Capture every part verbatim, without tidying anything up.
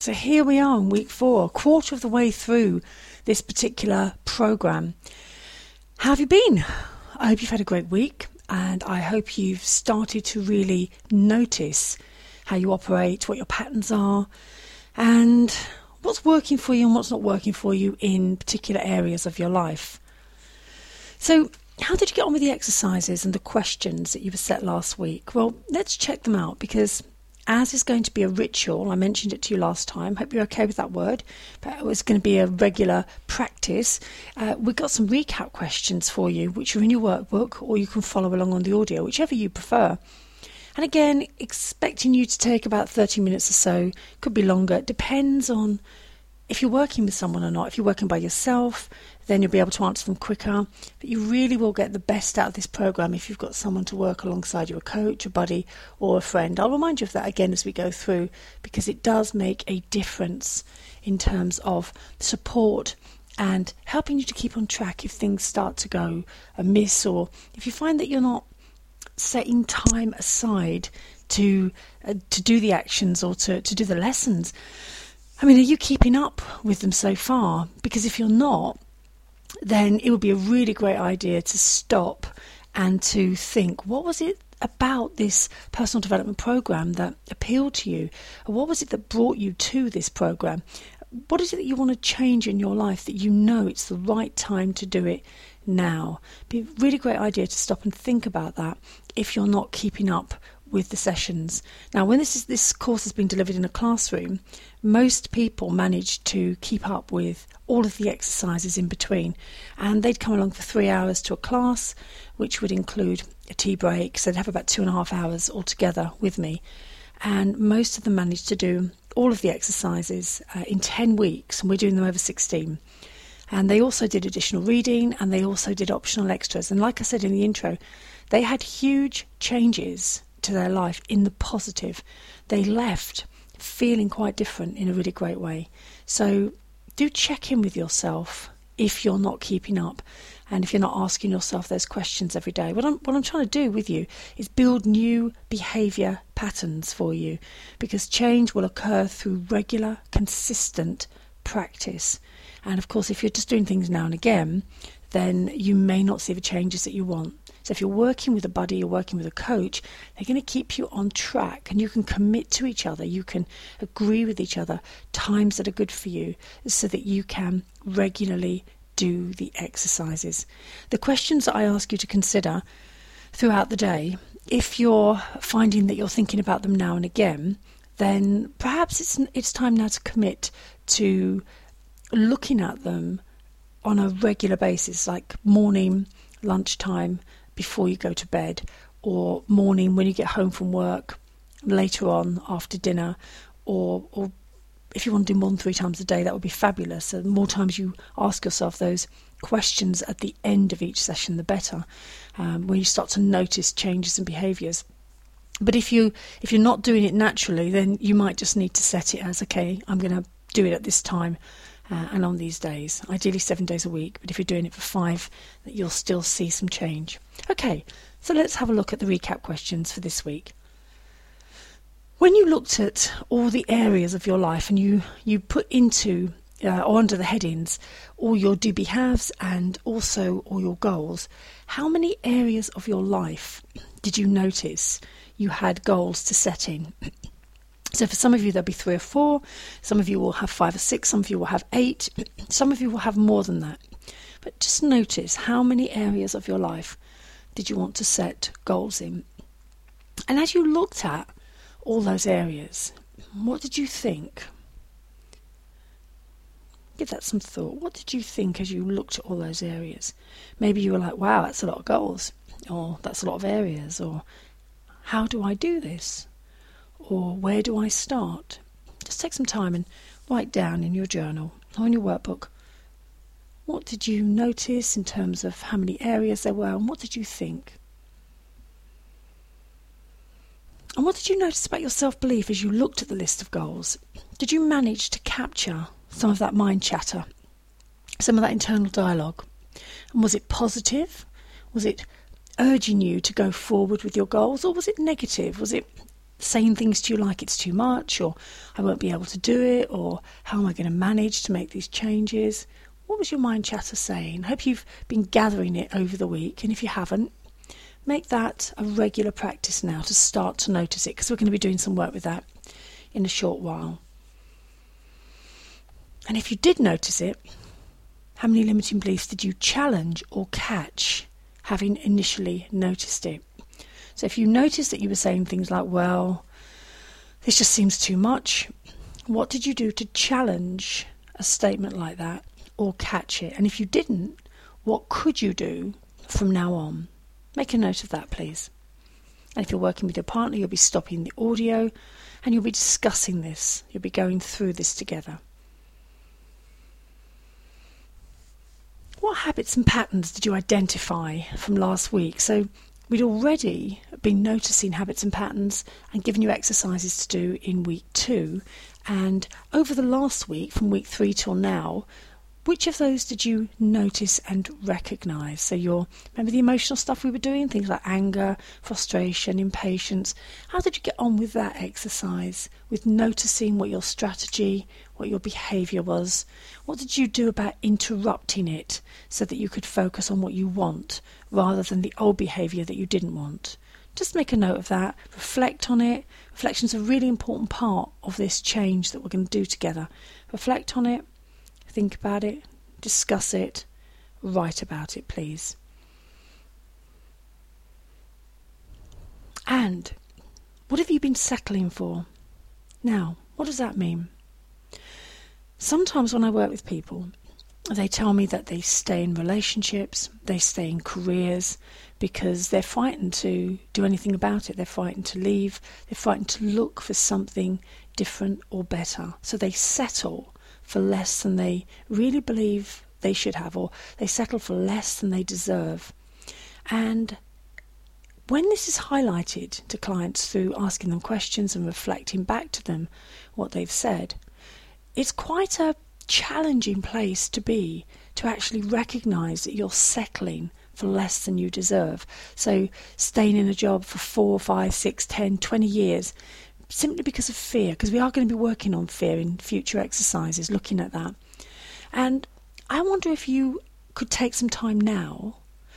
So here we are in week four, a quarter of the way through this particular program. How have you been? I hope you've had a great week, and I hope you've started to really notice how you operate, what your patterns are, and what's working for you and what's not working for you in particular areas of your life. So how did you get on with the exercises and the questions that you were set last week? Well, let's check them out, because as is going to be a ritual, I mentioned it to you last time, hope you're okay with that word, but it was going to be a regular practice. Uh, we've got some recap questions for you, which are in your workbook, or you can follow along on the audio, whichever you prefer. And again, expecting you to take about thirty minutes or so, could be longer, it depends on if you're working with someone or not. If you're working by yourself, then you'll be able to answer them quicker. But you really will get the best out of this program if you've got someone to work alongside you, a coach, a buddy, or a friend. I'll remind you of that again as we go through, because it does make a difference in terms of support and helping you to keep on track if things start to go amiss, or if you find that you're not setting time aside to uh, to do the actions or to, to do the lessons. I mean, are you keeping up with them so far? Because if you're not, then it would be a really great idea to stop and to think, what was it about this personal development program that appealed to you? Or what was it that brought you to this program? What is it that you want to change in your life that you know it's the right time to do it now? It'd be a really great idea to stop and think about that if you're not keeping up with the sessions. Now, when this is this course has been delivered in a classroom, most people manage to keep up with all of the exercises in between, and they'd come along for three hours to a class, which would include a tea break, so they'd have about two and a half hours altogether with me. And most of them managed to do all of the exercises uh, in ten weeks, and we're doing them over sixteen. And they also did additional reading, and they also did optional extras. And like I said in the intro, they had huge changes to their life in the positive. They left feeling quite different in a really great way. So do check in with yourself if you're not keeping up, and if you're not asking yourself those questions every day. What I'm, what I'm trying to do with you is build new behaviour patterns for you, because change will occur through regular, consistent practice. And of course, if you're just doing things now and again, then you may not see the changes that you want. So if you're working with a buddy, you're working with a coach, they're going to keep you on track, and you can commit to each other. You can agree with each other times that are good for you, so that you can regularly do the exercises. The questions that I ask you to consider throughout the day, if you're finding that you're thinking about them now and again, then perhaps it's it's time now to commit to looking at them on a regular basis, like morning, lunchtime, before you go to bed, or morning when you get home from work, later on after dinner, or or if you want to do more than three times a day, that would be fabulous. So the more times you ask yourself those questions at the end of each session, the better, um, when you start to notice changes in behaviours. But if you if you're not doing it naturally, then you might just need to set it as, okay, I'm going to do it at this time. Uh, and on these days, ideally seven days a week, but if you're doing it for five, that you'll still see some change. Okay, so let's have a look at the recap questions for this week. When you looked at all the areas of your life and you, you put into uh, or under the headings all your do-be-haves and also all your goals, how many areas of your life did you notice you had goals to set in? So for some of you, there'll be three or four. Some of you will have five or six. Some of you will have eight. Some of you will have more than that. But just notice, how many areas of your life did you want to set goals in? And as you looked at all those areas, what did you think? Give that some thought. What did you think as you looked at all those areas? Maybe you were like, wow, that's a lot of goals. Or that's a lot of areas. Or how do I do this? Or where do I start? Just take some time and write down in your journal or in your workbook, what did you notice in terms of how many areas there were, and what did you think? And what did you notice about your self-belief as you looked at the list of goals? Did you manage to capture some of that mind chatter, some of that internal dialogue? And was it positive? Was it urging you to go forward with your goals, or was it negative? Was it saying things to you like it's too much, or I won't be able to do it, or how am I going to manage to make these changes? What was your mind chatter saying? I hope you've been gathering it over the week, and if you haven't, make that a regular practice now to start to notice it, because we're going to be doing some work with that in a short while. And if you did notice it, how many limiting beliefs did you challenge or catch having initially noticed it? So if you noticed that you were saying things like, well, this just seems too much, what did you do to challenge a statement like that or catch it? And if you didn't, what could you do from now on? Make a note of that, please. And if you're working with your partner, you'll be stopping the audio and you'll be discussing this. You'll be going through this together. What habits and patterns did you identify from last week? So we'd already been noticing habits and patterns and given you exercises to do in week two. And over the last week, from week three till now, which of those did you notice and recognise? So your, remember the emotional stuff we were doing? Things like anger, frustration, impatience. How did you get on with that exercise? With noticing what your strategy, what your behaviour was? What did you do about interrupting it so that you could focus on what you want rather than the old behaviour that you didn't want? Just make a note of that. Reflect on it. Reflection is a really important part of this change that we're going to do together. Reflect on it. Think about it, discuss it, write about it, please. And what have you been settling for? Now, what does that mean? Sometimes when I work with people, they tell me that they stay in relationships, they stay in careers because they're frightened to do anything about it. They're frightened to leave, they're frightened to look for something different or better. So they settle for less than they really believe they should have, or they settle for less than they deserve. And when this is highlighted to clients through asking them questions and reflecting back to them what they've said, it's quite a challenging place to be, to actually recognise that you're settling for less than you deserve. So staying in a job for four, five, six, ten, twenty years, simply because of fear, because we are going to be working on fear in future exercises, looking at that. And I wonder if you could take some time now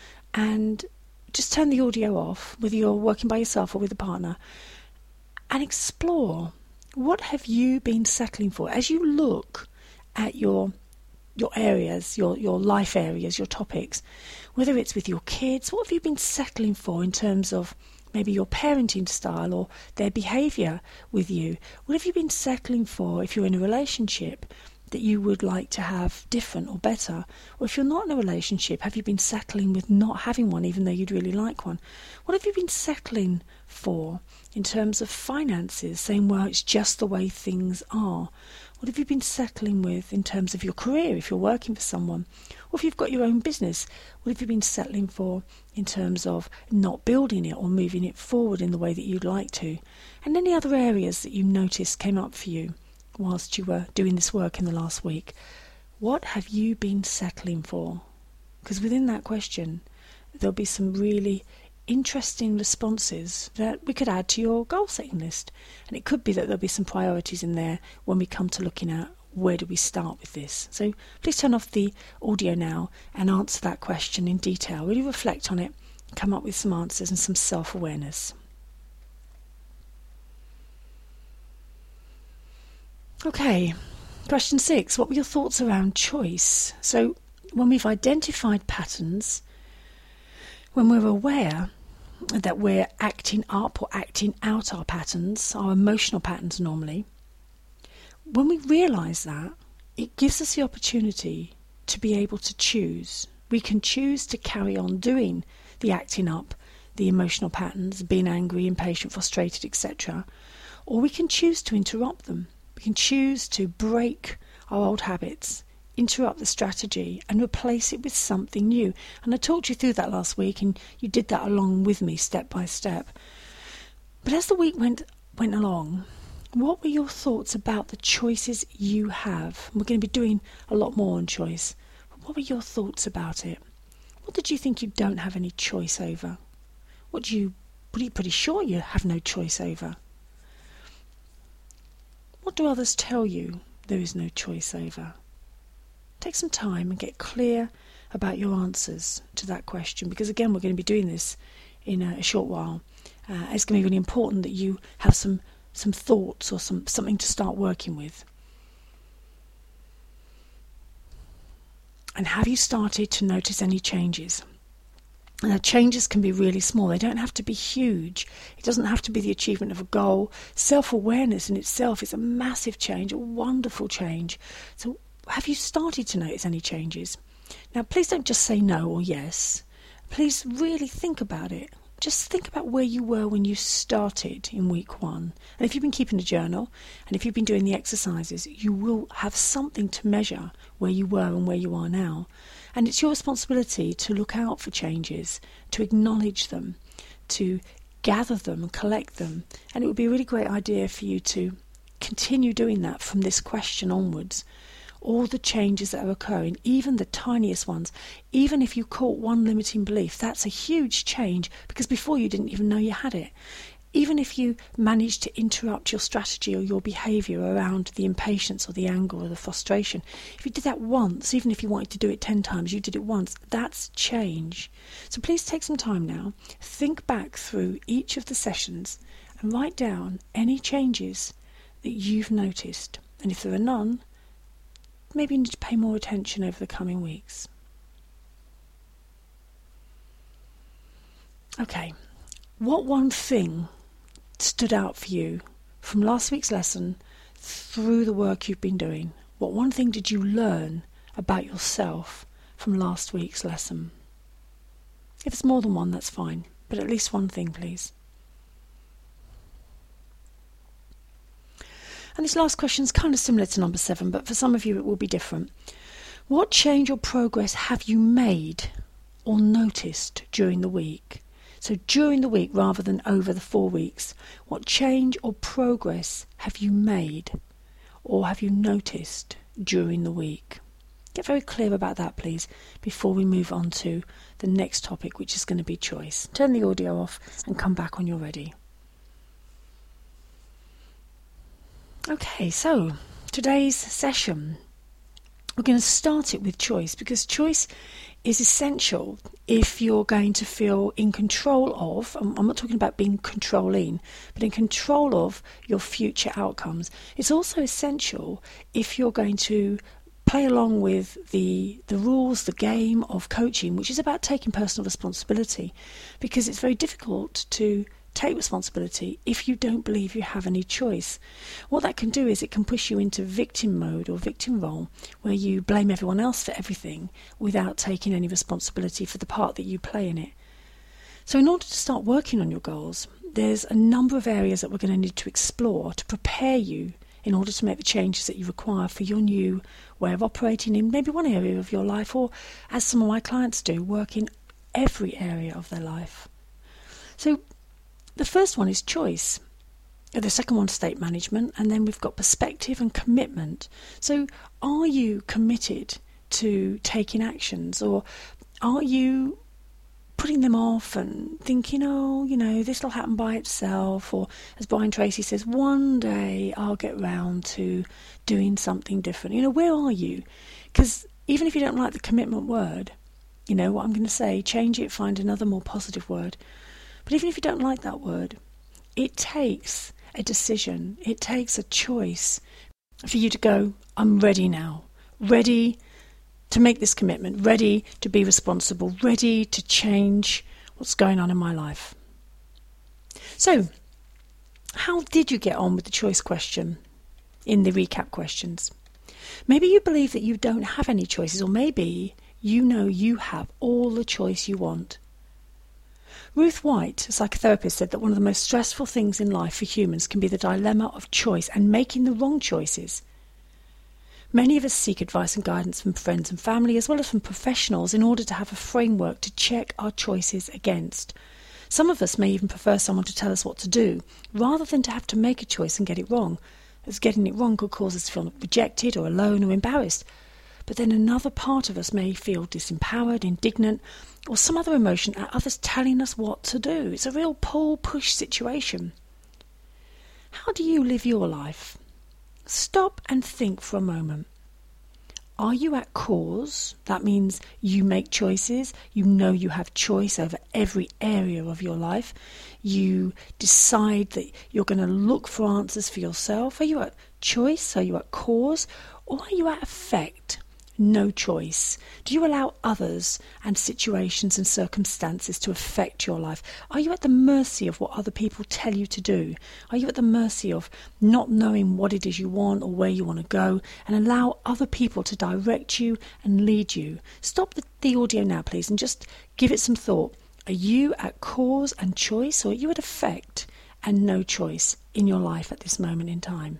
and just turn the audio off, whether you're working by yourself or with a partner, and explore what have you been settling for as you look at your your areas, your, your life areas, your topics, whether it's with your kids. What have you been settling for in terms of maybe your parenting style or their behaviour with you? What have you been settling for if you're in a relationship that you would like to have different or better? Or if you're not in a relationship, have you been settling with not having one even though you'd really like one? What have you been settling for in terms of finances, saying, well, it's just the way things are? What have you been settling with in terms of your career if you're working for someone? Or if you've got your own business, what have you been settling for in terms of not building it or moving it forward in the way that you'd like to? And any other areas that you noticed came up for you whilst you were doing this work in the last week. What have you been settling for? Because within that question, there'll be some really interesting responses that we could add to your goal setting list. And it could be that there'll be some priorities in there when we come to looking at where do we start with this. So please turn off the audio now and answer that question in detail. Really reflect on it, come up with some answers and some self-awareness. Okay, question six. What were your thoughts around choice? So when we've identified patterns, when we're aware that we're acting up or acting out our patterns, our emotional patterns normally, when we realise that, it gives us the opportunity to be able to choose. We can choose to carry on doing the acting up, the emotional patterns, being angry, impatient, frustrated, et cetera. Or we can choose to interrupt them. We can choose to break our old habits, interrupt the strategy and replace it with something new. And I talked you through that last week and you did that along with me step by step. But as the week went went along, what were your thoughts about the choices you have? We're going to be doing a lot more on choice. But what were your thoughts about it? What did you think you don't have any choice over? What do you, what are you pretty sure you have no choice over? What do others tell you there is no choice over? Take some time and get clear about your answers to that question, because again, we're going to be doing this in a, a short while. Uh, it's going to be really important that you have some some thoughts or some something to start working with. And have you started to notice any changes? Now, changes can be really small. They don't have to be huge. It doesn't have to be the achievement of a goal. Self-awareness in itself is a massive change, a wonderful change. So have you started to notice any changes? Now, please don't just say no or yes. Please really think about it. Just think about where you were when you started in week one. And if you've been keeping a journal, and if you've been doing the exercises, you will have something to measure where you were and where you are now. And it's your responsibility to look out for changes, to acknowledge them, to gather them and collect them. And it would be a really great idea for you to continue doing that from this question onwards. All the changes that are occurring, even the tiniest ones, even if you caught one limiting belief, that's a huge change, because before you didn't even know you had it. Even if you managed to interrupt your strategy or your behaviour around the impatience or the anger or the frustration, if you did that once, even if you wanted to do it ten times, you did it once, that's change. So please take some time now, think back through each of the sessions and write down any changes that you've noticed. And if there are none, maybe you need to pay more attention over the coming weeks. Okay, what one thing stood out for you from last week's lesson through the work you've been doing? What one thing did you learn about yourself from last week's lesson? If it's more than one, that's fine, but at least one thing, please. And this last question is kind of similar to number seven, but for some of you it will be different. What change or progress have you made or noticed during the week? So during the week rather than over the four weeks, what change or progress have you made or have you noticed during the week? Get very clear about that, please, before we move on to the next topic, which is going to be choice. Turn the audio off and come back when you're ready. Okay, so today's session, we're going to start it with choice, because choice is essential if you're going to feel in control of, I'm not talking about being controlling, but in control of your future outcomes. It's also essential if you're going to play along with the the rules, the game of coaching, which is about taking personal responsibility, because it's very difficult to take responsibility if you don't believe you have any choice. What that can do is it can push you into victim mode or victim role, where you blame everyone else for everything without taking any responsibility for the part that you play in it. So in order to start working on your goals, there's a number of areas that we're going to need to explore to prepare you in order to make the changes that you require for your new way of operating in maybe one area of your life, or as some of my clients do, work in every area of their life. So the first one is choice. The second one is state management, and then we've got perspective and commitment. So are you committed to taking actions, or are you putting them off and thinking, oh, you know, this will happen by itself, or as Brian Tracy says, one day I'll get round to doing something different. You know, where are you? Because even if you don't like the commitment word, you know what I'm going to say, change it, find another more positive word. But even if you don't like that word, it takes a decision, it takes a choice for you to go, I'm ready now, ready to make this commitment, ready to be responsible, ready to change what's going on in my life. So, how did you get on with the choice question in the recap questions? Maybe you believe that you don't have any choices, or maybe you know you have all the choice you want. Ruth White, a psychotherapist, said that one of the most stressful things in life for humans can be the dilemma of choice and making the wrong choices. Many of us seek advice and guidance from friends and family, as well as from professionals, in order to have a framework to check our choices against. Some of us may even prefer someone to tell us what to do, rather than to have to make a choice and get it wrong, as getting it wrong could cause us to feel rejected or alone or embarrassed. But then another part of us may feel disempowered, indignant, or some other emotion at others telling us what to do. It's a real pull-push situation. How do you live your life? stop and think for a moment. Are you at cause? That means you make choices. You know you have choice over every area of your life. You decide that you're going to look for answers for yourself. Are you at choice? Are you at cause? Or are you at effect? No choice. Do you allow others and situations and circumstances to affect your life? Are you at the mercy of what other people tell you to do? Are you at the mercy of not knowing what it is you want or where you want to go, and allow other people to direct you and lead you? Stop the, the audio now, please, and just give it some thought. Are you at cause and choice, or are you at effect and no choice in your life at this moment in time?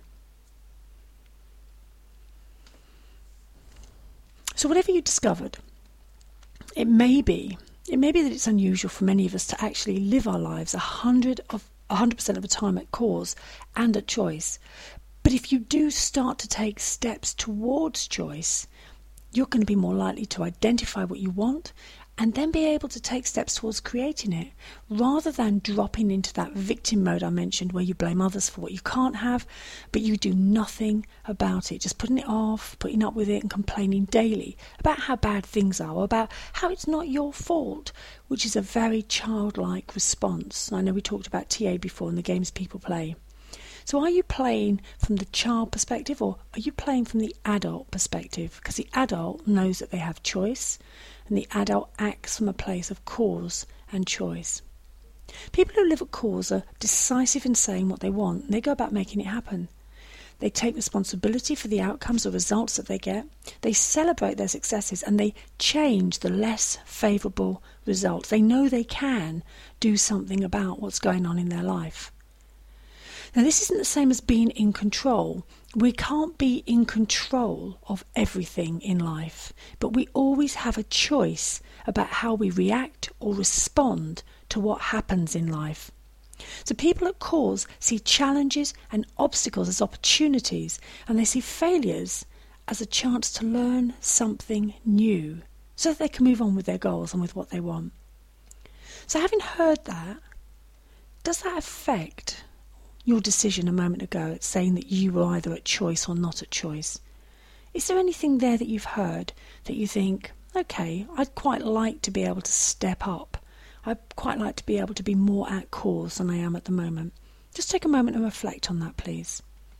So whatever you discovered, it may be, it may be that it's unusual for many of us to actually live our lives a hundred of a hundred percent of the time at cause and at choice. But if you do start to take steps towards choice, you're going to be more likely to identify what you want and then be able to take steps towards creating it, rather than dropping into that victim mode I mentioned, where you blame others for what you can't have, but you do nothing about it, just putting it off, putting up with it and complaining daily about how bad things are, or about how it's not your fault, which is a very childlike response. I know we talked about T A before in the games people play. So are you playing from the child perspective, or are you playing from the adult perspective? Because the adult knows that they have choice, and the adult acts from a place of cause and choice. People who live at cause are decisive in saying what they want, and they go about making it happen. They take responsibility for the outcomes or results that they get. They celebrate their successes, and they change the less favourable results. They know they can do something about what's going on in their life. Now, this isn't the same as being in control. We can't be in control of everything in life, but we always have a choice about how we react or respond to what happens in life. So people at cause see challenges and obstacles as opportunities, and they see failures as a chance to learn something new so that they can move on with their goals and with what they want. So having heard that, does that affect your decision a moment ago at saying that you were either at choice or not at choice? Is there anything there that you've heard that you think, okay, I'd quite like to be able to step up. I'd quite like to be able to be more at cause than I am at the moment. Just take a moment and reflect on that, please.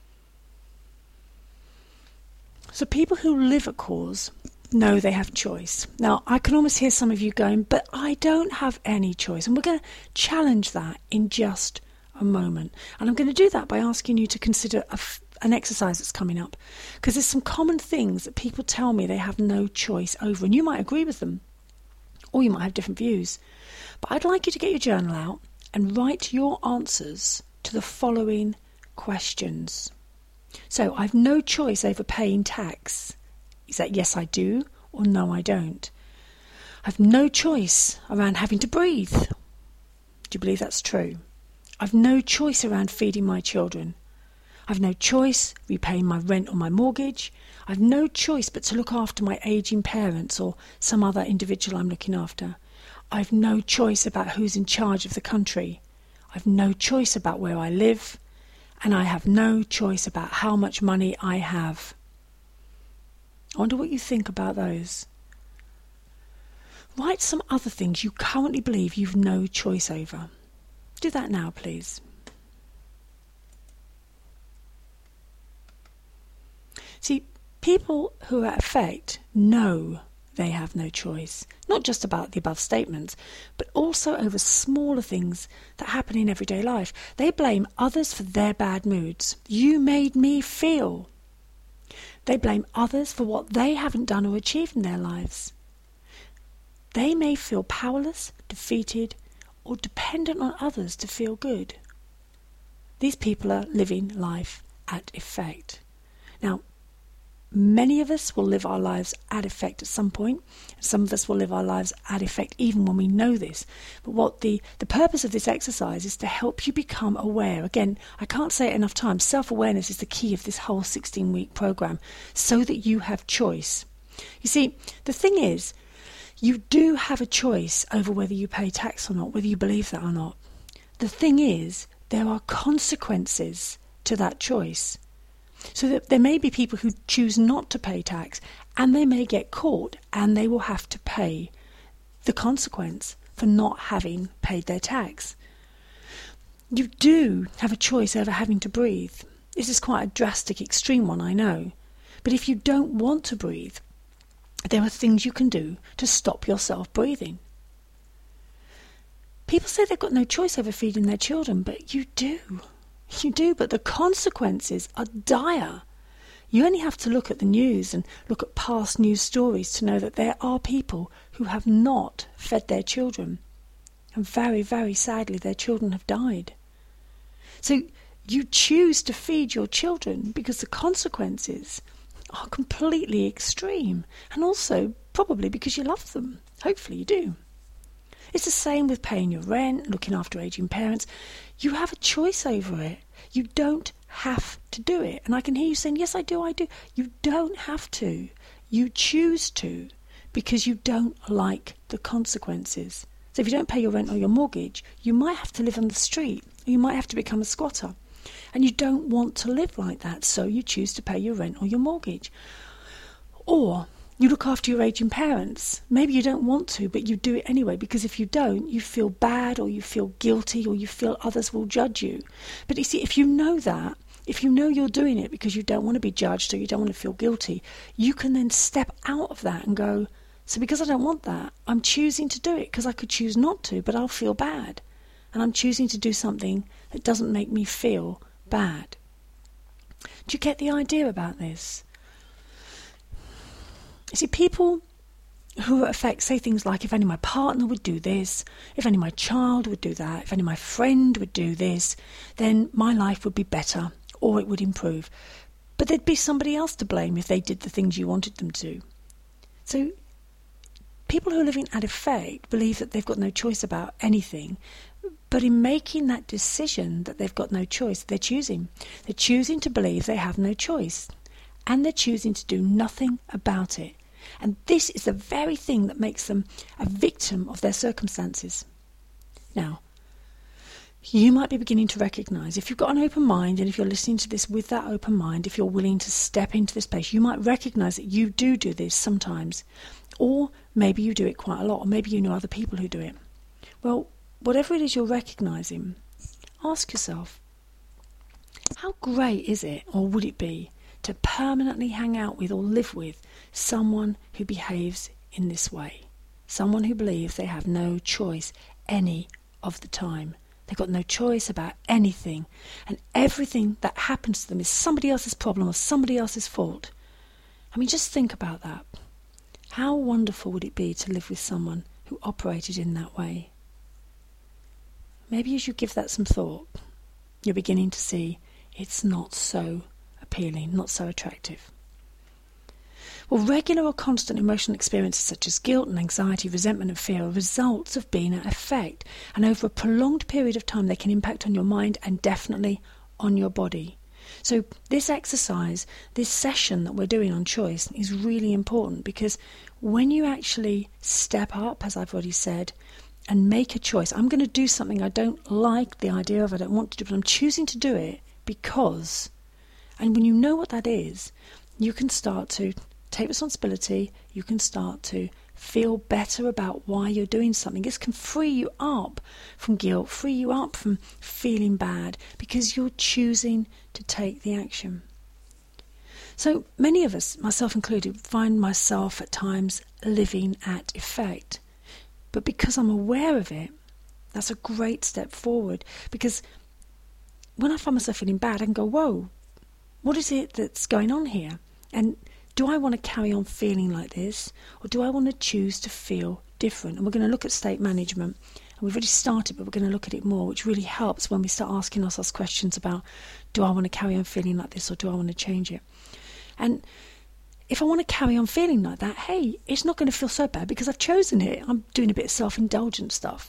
So people who live at cause know they have choice. Now, I can almost hear some of you going, but I don't have any choice. And we're going to challenge that in just a moment. And I'm going to do that by asking you to consider a f- an exercise that's coming up, because there's some common things that people tell me they have no choice over, and you might agree with them, or you might have different views. But I'd like you to get your journal out and write your answers to the following questions. So, I've no choice over paying tax. Is that yes I do, or no I don't? I've no choice around having to breathe. Do you believe that's true? I've no choice around feeding my children. I've no choice repaying my rent or my mortgage. I've no choice but to look after my ageing parents or some other individual I'm looking after. I've no choice about who's in charge of the country. I've no choice about where I live. And I have no choice about how much money I have. I wonder what you think about those. Write some other things you currently believe you've no choice over. Do that now, please. See, people who are at effect know they have no choice, not just about the above statements, but also over smaller things that happen in everyday life. They blame others for their bad moods. You made me feel. They blame others for what they haven't done or achieved in their lives. They may feel powerless, defeated, or dependent on others to feel good. These people are living life at effect. Now, many of us will live our lives at effect at some point. Some of us will live our lives at effect even when we know this. But what the, the purpose of this exercise is to help you become aware. Again, I can't say it enough times. Self-awareness is the key of this whole sixteen-week program, so that you have choice. You see, the thing is, you do have a choice over whether you pay tax or not, whether you believe that or not. The thing is, there are consequences to that choice. So that there may be people who choose not to pay tax, and they may get caught, and they will have to pay the consequence for not having paid their tax. You do have a choice over having to breathe. This is quite a drastic, extreme one, I know. But if you don't want to breathe, there are things you can do to stop yourself breathing. People say they've got no choice over feeding their children, but you do. You do, but the consequences are dire. You only have to look at the news and look at past news stories to know that there are people who have not fed their children. And very, very sadly, their children have died. So you choose to feed your children because the consequences are completely extreme. And also, probably because you love them. Hopefully you do. It's the same with paying your rent, looking after ageing parents. You have a choice over it. You don't have to do it. And I can hear you saying, yes, I do, I do. You don't have to. You choose to because you don't like the consequences. So if you don't pay your rent or your mortgage, you might have to live on the street. Or you might have to become a squatter. And you don't want to live like that, so you choose to pay your rent or your mortgage. Or you look after your aging parents. Maybe you don't want to, but you do it anyway, because if you don't, you feel bad or you feel guilty or you feel others will judge you. But you see, if you know that, if you know you're doing it because you don't want to be judged or you don't want to feel guilty, you can then step out of that and go, so because I don't want that, I'm choosing to do it because I could choose not to, but I'll feel bad. And I'm choosing to do something that doesn't make me feel bad. Do you get the idea about this? You see, people who are affected say things like, if only my partner would do this, if only my child would do that, if only my friend would do this, then my life would be better or it would improve. But there'd be somebody else to blame if they did the things you wanted them to. So people who are living at effect believe that they've got no choice about anything. But in making that decision that they've got no choice, they're choosing. They're choosing to believe they have no choice. And they're choosing to do nothing about it. And this is the very thing that makes them a victim of their circumstances. Now, you might be beginning to recognise, if you've got an open mind, and if you're listening to this with that open mind, if you're willing to step into this place, you might recognise that you do do this sometimes. Or maybe you do it quite a lot, or maybe you know other people who do it. Well, whatever it is you're recognising, ask yourself, how great is it, or would it be, to permanently hang out with or live with someone who behaves in this way? Someone who believes they have no choice any of the time. They've got no choice about anything, and everything that happens to them is somebody else's problem or somebody else's fault. I mean, just think about that. How wonderful would it be to live with someone who operated in that way? Maybe as you give that some thought, you're beginning to see it's not so appealing, not so attractive. Well, regular or constant emotional experiences such as guilt and anxiety, resentment and fear are results of being at effect, and over a prolonged period of time they can impact on your mind and definitely on your body. So this exercise, this session that we're doing on choice is really important, because when you actually step up, as I've already said, and make a choice, I'm going to do something I don't like the idea of, I don't want to do, but I'm choosing to do it because, and when you know what that is, you can start to take responsibility, you can start to feel better about why you're doing something. This can free you up from guilt, free you up from feeling bad, because you're choosing to take the action. So many of us, myself included, find myself at times living at effect. But because I'm aware of it, that's a great step forward. Because when I find myself feeling bad, I can go, whoa, what is it that's going on here? And do I want to carry on feeling like this, or do I want to choose to feel different? And we're going to look at state management. And we've already started, but we're going to look at it more, which really helps when we start asking ourselves questions about, do I want to carry on feeling like this, or do I want to change it? And if I want to carry on feeling like that, hey, it's not going to feel so bad because I've chosen it. I'm doing a bit of self-indulgent stuff.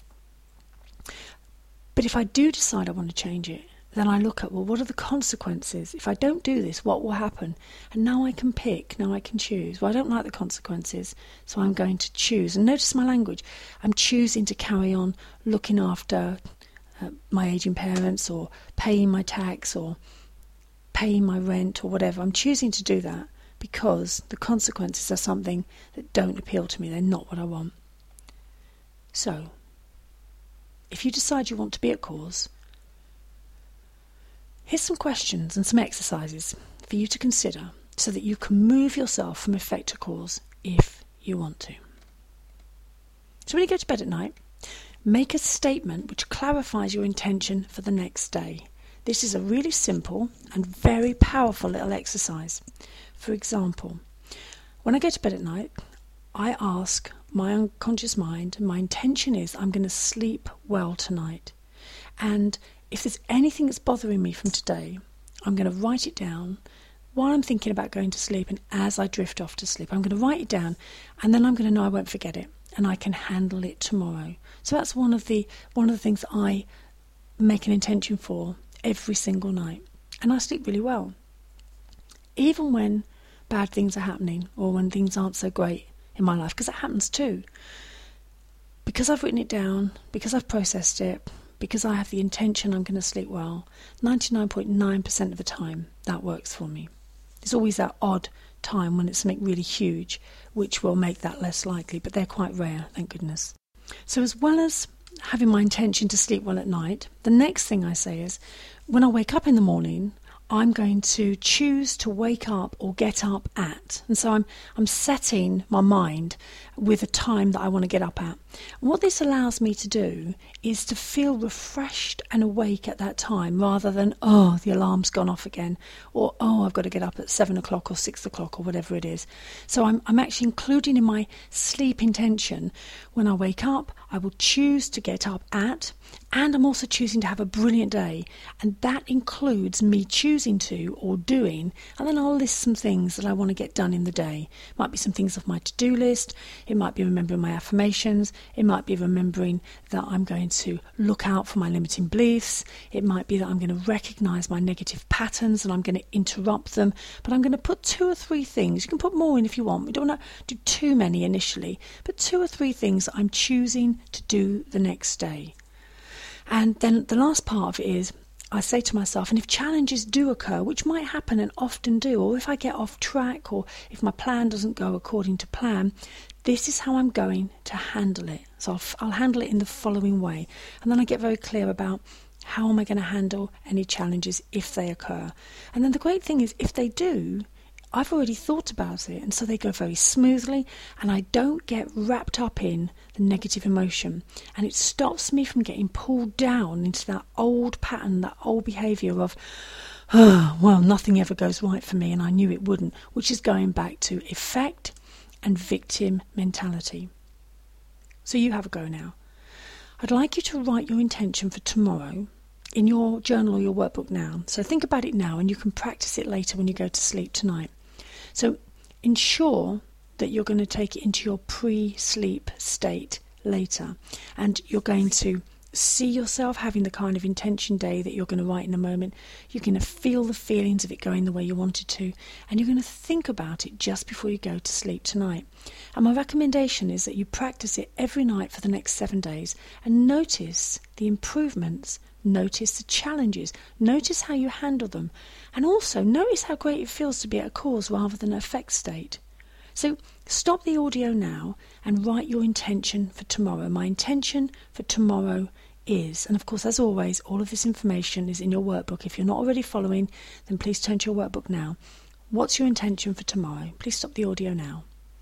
But if I do decide I want to change it, then I look at, well, what are the consequences? If I don't do this, what will happen? And now I can pick, now I can choose. Well, I don't like the consequences, so I'm going to choose. And notice my language. I'm choosing to carry on looking after uh, my ageing parents, or paying my tax, or paying my rent or whatever. I'm choosing to do that because the consequences are something that don't appeal to me. They're not what I want. So, if you decide you want to be at cause, here's some questions and some exercises for you to consider so that you can move yourself from effect to cause if you want to. So when you go to bed at night, make a statement which clarifies your intention for the next day. This is a really simple and very powerful little exercise. For example, when I go to bed at night, I ask my unconscious mind, my intention is I'm going to sleep well tonight. And if there's anything that's bothering me from today, I'm going to write it down while I'm thinking about going to sleep, and as I drift off to sleep. I'm going to write it down, and then I'm going to know I won't forget it, and I can handle it tomorrow. So that's one of the one of the things that I make an intention for every single night. And I sleep really well. Even when bad things are happening or when things aren't so great in my life, because it happens too. Because I've written it down, because I've processed it, because I have the intention I'm going to sleep well, ninety-nine point nine percent of the time that works for me. There's always that odd time when it's something really huge, which will make that less likely, but they're quite rare, thank goodness. So as well as having my intention to sleep well at night, the next thing I say is, when I wake up in the morning, I'm going to choose to wake up or get up at. And so I'm I'm setting my mind with a time that I want to get up at. And what this allows me to do is to feel refreshed and awake at that time, rather than, oh, the alarm's gone off again, or, oh, I've got to get up at seven o'clock or six o'clock or whatever it is. So I'm, I'm actually including in my sleep intention, when I wake up, I will choose to get up at, and I'm also choosing to have a brilliant day. And that includes me choosing to or doing, and then I'll list some things that I want to get done in the day. It might be some things off my to-do list. It might be remembering my affirmations. It might be remembering that I'm going to look out for my limiting beliefs. It might be that I'm going to recognise my negative patterns and I'm going to interrupt them. But I'm going to put two or three things. You can put more in if you want. We don't want to do too many initially, but two or three things that I'm choosing to do the next day. And then the last part of it is, I say to myself, and if challenges do occur, which might happen and often do, or if I get off track, or if my plan doesn't go according to plan, this is how I'm going to handle it. So I'll, I'll handle it in the following way. And then I get very clear about how am I going to handle any challenges if they occur. And then the great thing is, if they do, I've already thought about it, and so they go very smoothly, and I don't get wrapped up in the negative emotion, and it stops me from getting pulled down into that old pattern, that old behaviour of, oh, well, nothing ever goes right for me, and I knew it wouldn't, which is going back to effect and victim mentality. So you have a go now. I'd like you to write your intention for tomorrow in your journal or your workbook now. So think about it now, and you can practice it later when you go to sleep tonight. So ensure that you're going to take it into your pre-sleep state later, and you're going to see yourself having the kind of intention day that you're going to write in a moment. You're going to feel the feelings of it going the way you want it to, and you're going to think about it just before you go to sleep tonight. And my recommendation is that you practice it every night for the next seven days and notice the improvements. Notice the challenges, notice how you handle them, and also notice how great it feels to be at a cause rather than an effect state. So stop the audio now and write your intention for tomorrow. My intention for tomorrow is, and of course, as always, all of this information is in your workbook. If you're not already following, then please turn to your workbook now. What's your intention for tomorrow? Please stop the audio now.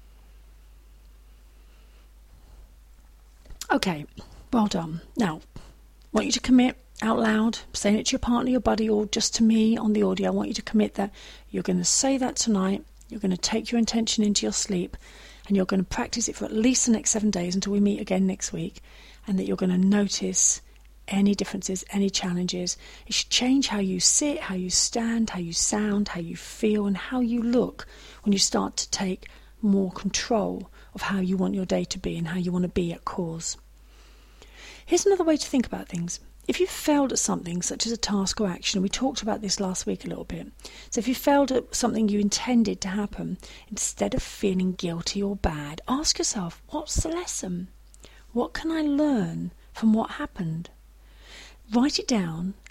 Okay, well done. Now, I want you to commit out loud, saying it to your partner, your buddy, or just to me on the audio. I want you to commit that you're going to say that tonight. You're going to take your intention into your sleep, and you're going to practice it for at least the next seven days until we meet again next week, and that you're going to notice any differences, any challenges. It should change how you sit, how you stand, how you sound, how you feel, and how you look when you start to take more control of how you want your day to be and how you want to be at cause. Here's another way to think about things. If you failed at something, such as a task or action, and we talked about this last week a little bit, so if you failed at something you intended to happen, instead of feeling guilty or bad, ask yourself, what's the lesson? What can I learn from what happened? Write it down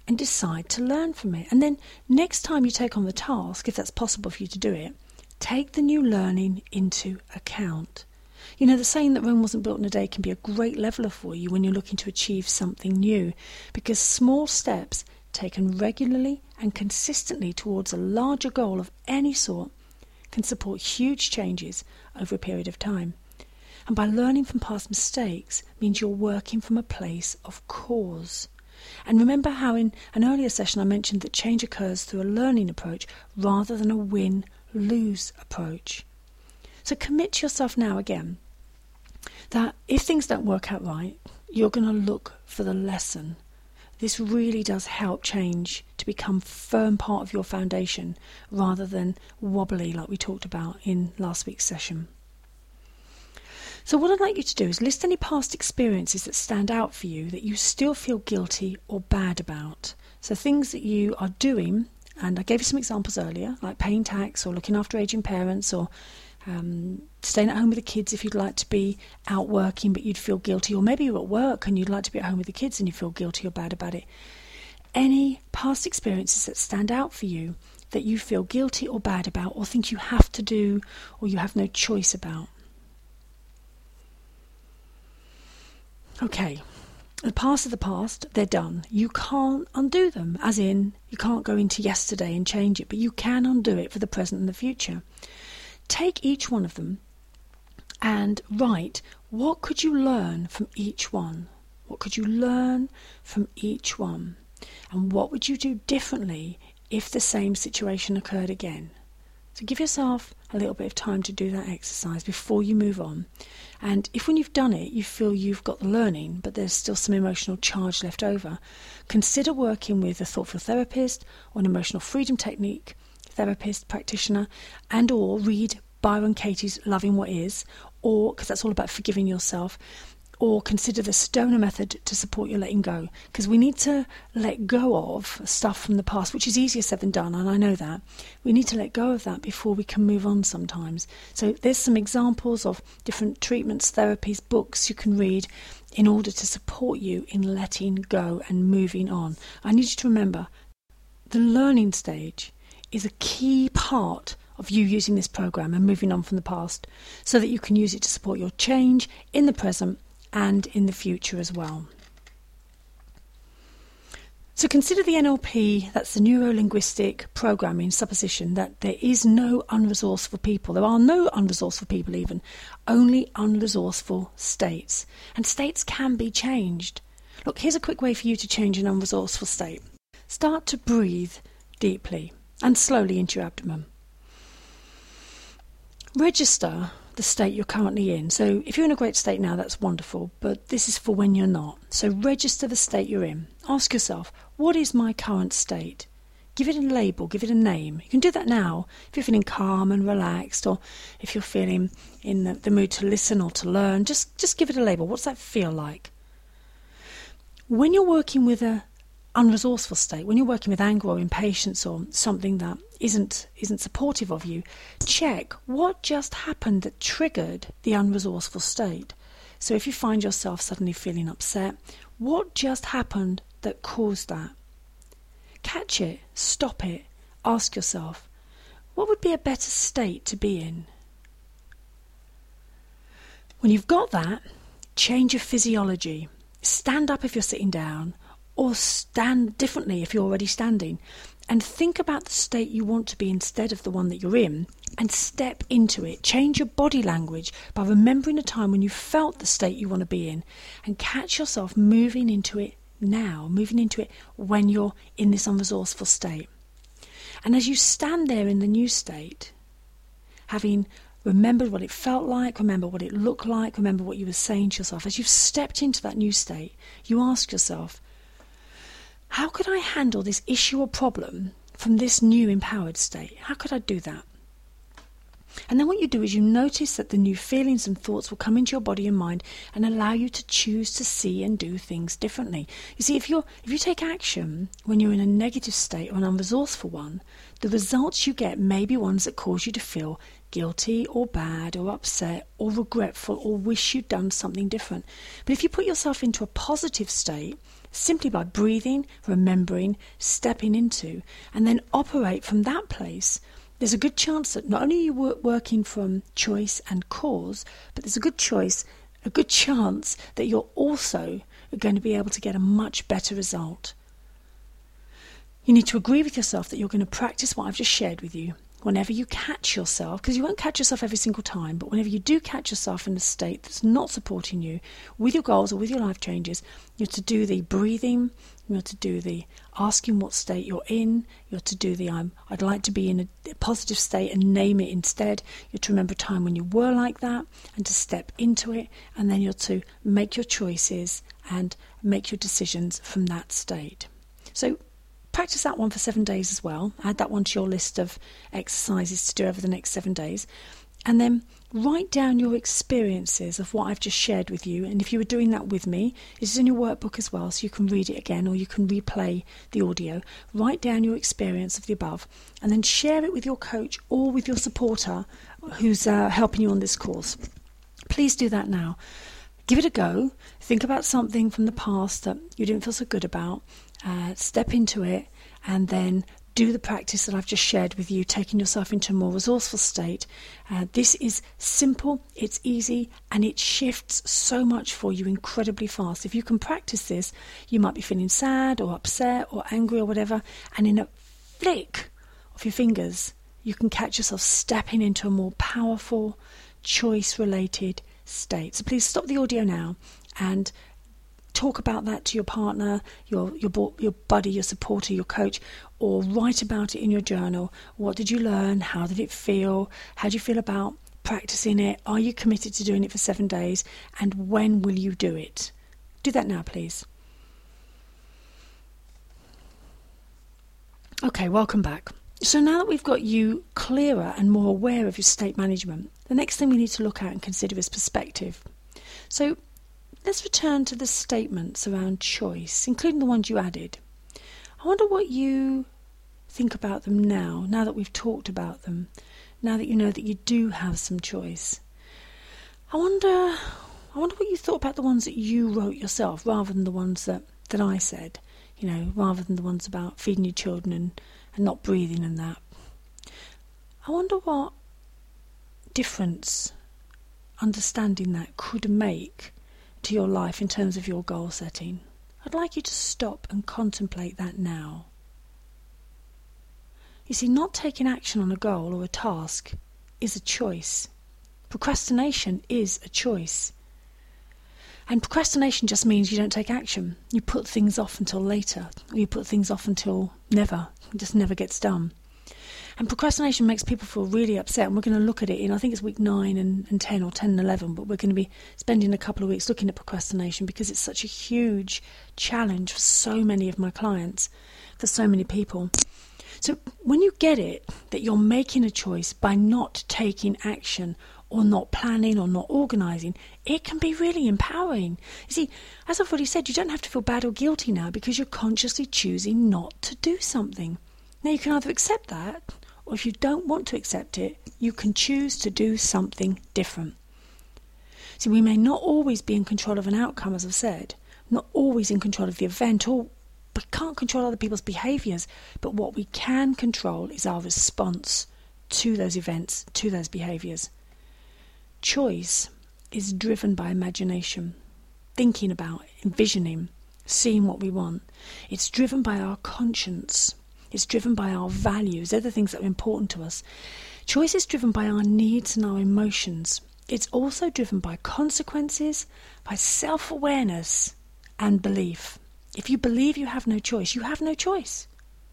and decide to learn from it. And then next time you take on the task, if that's possible for you to do it, take the new learning into account. You know, the saying that Rome wasn't built in a day can be a great leveler for you when you're looking to achieve something new, because small steps taken regularly and consistently towards a larger goal of any sort can support huge changes over a period of time. And by learning from past mistakes means you're working from a place of cause. And remember how in an earlier session I mentioned that change occurs through a learning approach rather than a win-lose approach. So commit to yourself now again that if things don't work out right, you're going to look for the lesson. This really does help change to become a firm part of your foundation rather than wobbly like we talked about in last week's session. So what I'd like you to do is list any past experiences that stand out for you that you still feel guilty or bad about. So things that you are doing, and I gave you some examples earlier, like paying tax or looking after aging parents or um, staying at home with the kids if you'd like to be out working but you'd feel guilty, or maybe you're at work and you'd like to be at home with the kids and you feel guilty or bad about it. Any past experiences that stand out for you that you feel guilty or bad about, or think you have to do or you have no choice about. Okay, the past are the past, they're done. You can't undo them, as in you can't go into yesterday and change it, but you can undo it for the present and the future. Take each one of them and write, what could you learn from each one? What could you learn from each one? And what would you do differently if the same situation occurred again? So give yourself a little bit of time to do that exercise before you move on. And if when you've done it you feel you've got the learning but there's still some emotional charge left over, consider working with a thoughtful therapist or an emotional freedom technique therapist, practitioner, and or read Byron Katie's Loving What Is, or because that's all about forgiving yourself, or consider the Sedona method to support your letting go, because we need to let go of stuff from the past, which is easier said than done, and I know that. We need to let go of that before we can move on sometimes. So there's some examples of different treatments, therapies, books you can read in order to support you in letting go and moving on. I need you to remember the learning stage is a key part of you using this program and moving on from the past, so that you can use it to support your change in the present and in the future as well. So consider the N L P, that's the neuro-linguistic programming supposition that there is no unresourceful people. There are no unresourceful people even, only unresourceful states. And states can be changed. Look, here's a quick way for you to change an unresourceful state. Start to breathe deeply and slowly into your abdomen. Register the state you're currently in. So if you're in a great state now, that's wonderful, but this is for when you're not. So register the state you're in. Ask yourself, what is my current state? Give it a label, give it a name. You can do that now if you're feeling calm and relaxed, or if you're feeling in the, the mood to listen or to learn. Just, just give it a label. What's that feel like? When you're working with a unresourceful state, when you're working with anger or impatience or something that isn't isn't supportive of you, check what just happened that triggered the unresourceful state. So if you find yourself suddenly feeling upset, what just happened that caused that? Catch it, stop it, ask yourself, what would be a better state to be in? When you've got that, change your physiology. Stand up if you're sitting down, or stand differently if you're already standing, and think about the state you want to be instead of the one that you're in, and step into it. Change your body language by remembering a time when you felt the state you want to be in, and catch yourself moving into it now, moving into it when you're in this unresourceful state. And as you stand there in the new state, having remembered what it felt like, remember what it looked like, remember what you were saying to yourself, as you've stepped into that new state, you ask yourself, how could I handle this issue or problem from this new empowered state? How could I do that? And then what you do is you notice that the new feelings and thoughts will come into your body and mind and allow you to choose to see and do things differently. You see, if you're if you take action when you're in a negative state or an unresourceful one, the results you get may be ones that cause you to feel guilty or bad or upset or regretful or wish you'd done something different. But if you put yourself into a positive state, simply by breathing, remembering, stepping into, and then operate from that place, there's a good chance that not only are you working from choice and cause, but there's a good choice, a good chance that you're also going to be able to get a much better result. You need to agree with yourself that you're going to practice what I've just shared with you. Whenever you catch yourself, because you won't catch yourself every single time, but whenever you do catch yourself in a state that's not supporting you with your goals or with your life changes, you're to do the breathing, you're to do the asking what state you're in, you're to do the I'm, I'd like to be in a positive state and name it instead. You're to remember a time when you were like that and to step into it, and then you're to make your choices and make your decisions from that state. So practice that one for seven days as well. Add that one to your list of exercises to do over the next seven days. And then write down your experiences of what I've just shared with you. And if you were doing that with me, it's in your workbook as well, so you can read it again or you can replay the audio. Write down your experience of the above and then share it with your coach or with your supporter who's uh, helping you on this course. Please do that now. Give it a go. Think about something from the past that you didn't feel so good about. Uh, step into it and then do the practice that I've just shared with you, taking yourself into a more resourceful state. Uh, this is simple, it's easy, and it shifts so much for you incredibly fast. If you can practice this, you might be feeling sad or upset or angry or whatever, and in a flick of your fingers, you can catch yourself stepping into a more powerful, choice-related state. So please stop the audio now and talk about that to your partner, your your your buddy, your supporter, your coach, or write about it in your journal. What did you learn? How did it feel? How do you feel about practicing it? Are you committed to doing it for seven days? And when will you do it? Do that now, please. Okay, welcome back. So now that we've got you clearer and more aware of your state management, the next thing we need to look at and consider is perspective. So let's return to the statements around choice, including the ones you added. I wonder what you think about them now, now that we've talked about them, now that you know that you do have some choice. I wonder I wonder what you thought about the ones that you wrote yourself, rather than the ones that, that I said, you know, rather than the ones about feeding your children and, and not breathing and that. I wonder what difference understanding that could make to your life in terms of your goal setting. I'd like you to stop and contemplate that now. You see, not taking action on a goal or a task is a choice. Procrastination is a choice. And procrastination just means you don't take action. You put things off until later, or you put things off until never. It just never gets done. And procrastination makes people feel really upset, and we're going to look at it in, I think it's week nine and, and ten or ten and eleven, but we're going to be spending a couple of weeks looking at procrastination because it's such a huge challenge for so many of my clients, for so many people. So when you get it, that you're making a choice by not taking action or not planning or not organising, it can be really empowering. You see, as I've already said, you don't have to feel bad or guilty now because you're consciously choosing not to do something. Now you can either accept that, or if you don't want to accept it, you can choose to do something different. See, we may not always be in control of an outcome, as I've said, not always in control of the event, or we can't control other people's behaviours, but what we can control is our response to those events, to those behaviours. Choice is driven by imagination, thinking about, envisioning, seeing what we want. It's driven by our conscience. It's driven by our values. They're the things that are important to us. Choice is driven by our needs and our emotions. It's also driven by consequences, by self-awareness and belief. If you believe you have no choice, you have no choice.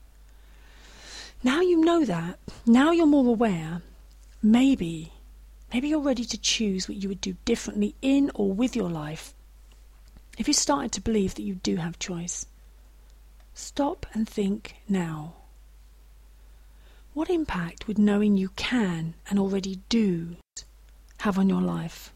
Now you know that. Now you're more aware. Maybe, maybe you're ready to choose what you would do differently in or with your life if you started to believe that you do have choice. Stop and think now. What impact would knowing you can and already do have on your life?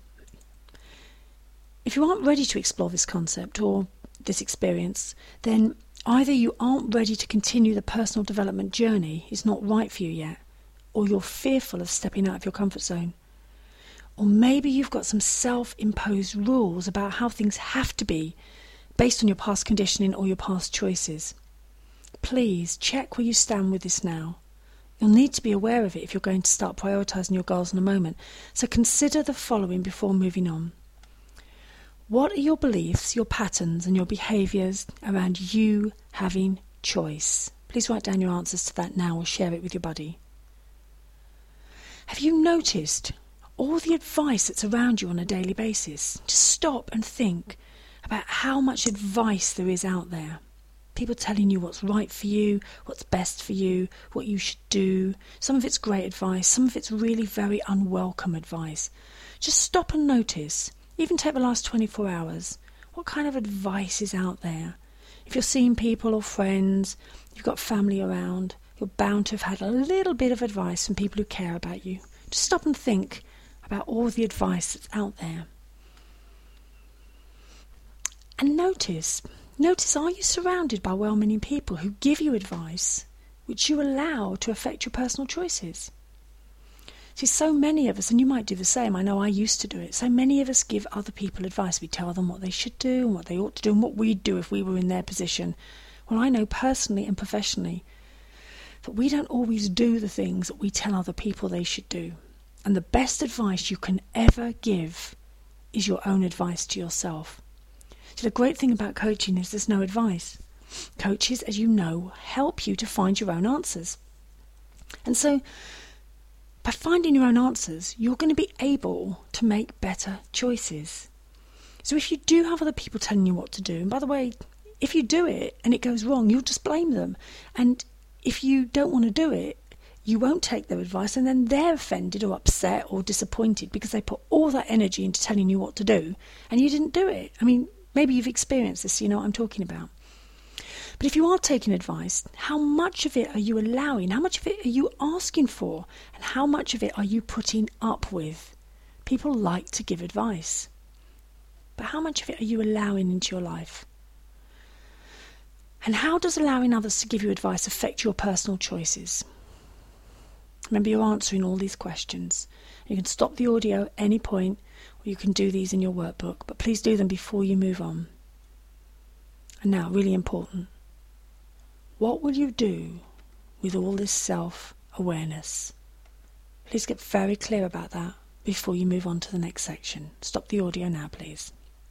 If you aren't ready to explore this concept or this experience, then either you aren't ready to continue the personal development journey, it's not right for you yet, or you're fearful of stepping out of your comfort zone. Or maybe you've got some self-imposed rules about how things have to be based on your past conditioning or your past choices. Please check where you stand with this now. You'll need to be aware of it if you're going to start prioritising your goals in a moment. So consider the following before moving on. What are your beliefs, your patterns and your behaviours around you having choice? Please write down your answers to that now or share it with your buddy. Have you noticed all the advice that's around you on a daily basis? Just stop and think about how much advice there is out there. People telling you what's right for you, what's best for you, what you should do. Some of it's great advice, some of it's really very unwelcome advice. Just stop and notice, even take the last twenty-four hours, what kind of advice is out there? If you're seeing people or friends, you've got family around, you're bound to have had a little bit of advice from people who care about you. Just stop and think about all the advice that's out there. And notice, notice, are you surrounded by well-meaning people who give you advice which you allow to affect your personal choices? See, so many of us, and you might do the same, I know I used to do it, so many of us give other people advice. We tell them what they should do and what they ought to do and what we'd do if we were in their position. Well, I know personally and professionally that we don't always do the things that we tell other people they should do. And the best advice you can ever give is your own advice to yourself. So the great thing about coaching is there's no advice. Coaches, as you know, help you to find your own answers. And so by finding your own answers, you're going to be able to make better choices. So if you do have other people telling you what to do, and by the way, if you do it and it goes wrong, you'll just blame them. And if you don't want to do it, you won't take their advice, and then they're offended or upset or disappointed because they put all that energy into telling you what to do and you didn't do it. I mean, maybe you've experienced this, so you know what I'm talking about. But if you are taking advice, how much of it are you allowing? How much of it are you asking for? And how much of it are you putting up with? People like to give advice. But how much of it are you allowing into your life? And how does allowing others to give you advice affect your personal choices? Remember, you're answering all these questions. You can stop the audio at any point, or you can do these in your workbook, but please do them before you move on. And now, really important, what will you do with all this self-awareness? Please get very clear about that before you move on to the next section. Stop the audio now, please.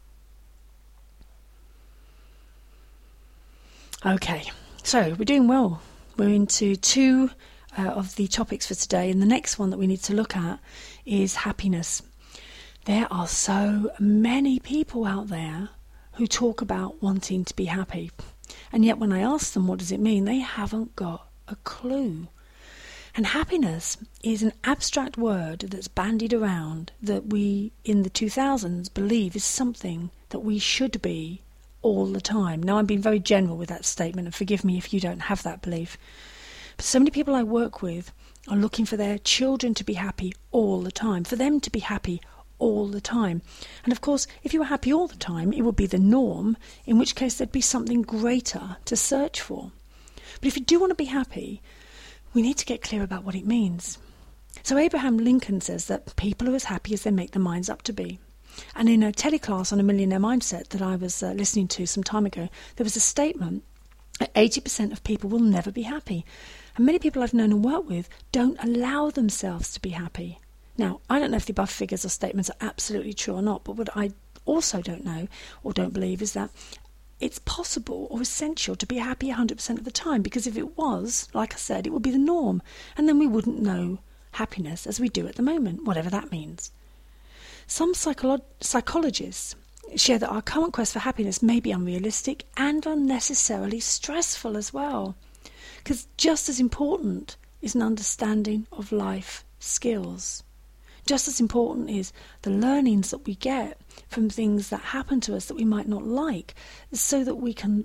Okay, so we're doing well. We're into two uh, of the topics for today, and the next one that we need to look at is happiness. There are so many people out there who talk about wanting to be happy, and yet when I ask them what does it mean, they haven't got a clue. And happiness is an abstract word that's bandied around that we in the two thousands believe is something that we should be all the time. Now, I'm being very general with that statement, and forgive me if you don't have that belief. But so many people I work with are looking for their children to be happy all the time, for them to be happy all the time. And of course, if you were happy all the time, it would be the norm, in which case there'd be something greater to search for. But if you do want to be happy, we need to get clear about what it means. So Abraham Lincoln says that people are as happy as they make their minds up to be. And in a teleclass on a millionaire mindset that I was uh, listening to some time ago, there was a statement that eighty percent of people will never be happy. And many people I've known and worked with don't allow themselves to be happy. Now, I don't know if the above figures or statements are absolutely true or not, but what I also don't know or don't believe is that it's possible or essential to be happy one hundred percent of the time, because if it was, like I said, it would be the norm, and then we wouldn't know happiness as we do at the moment, whatever that means. Some psycholo- psychologists share that our current quest for happiness may be unrealistic and unnecessarily stressful as well, because just as important is an understanding of life skills. Just as important is the learnings that we get from things that happen to us that we might not like, so that we can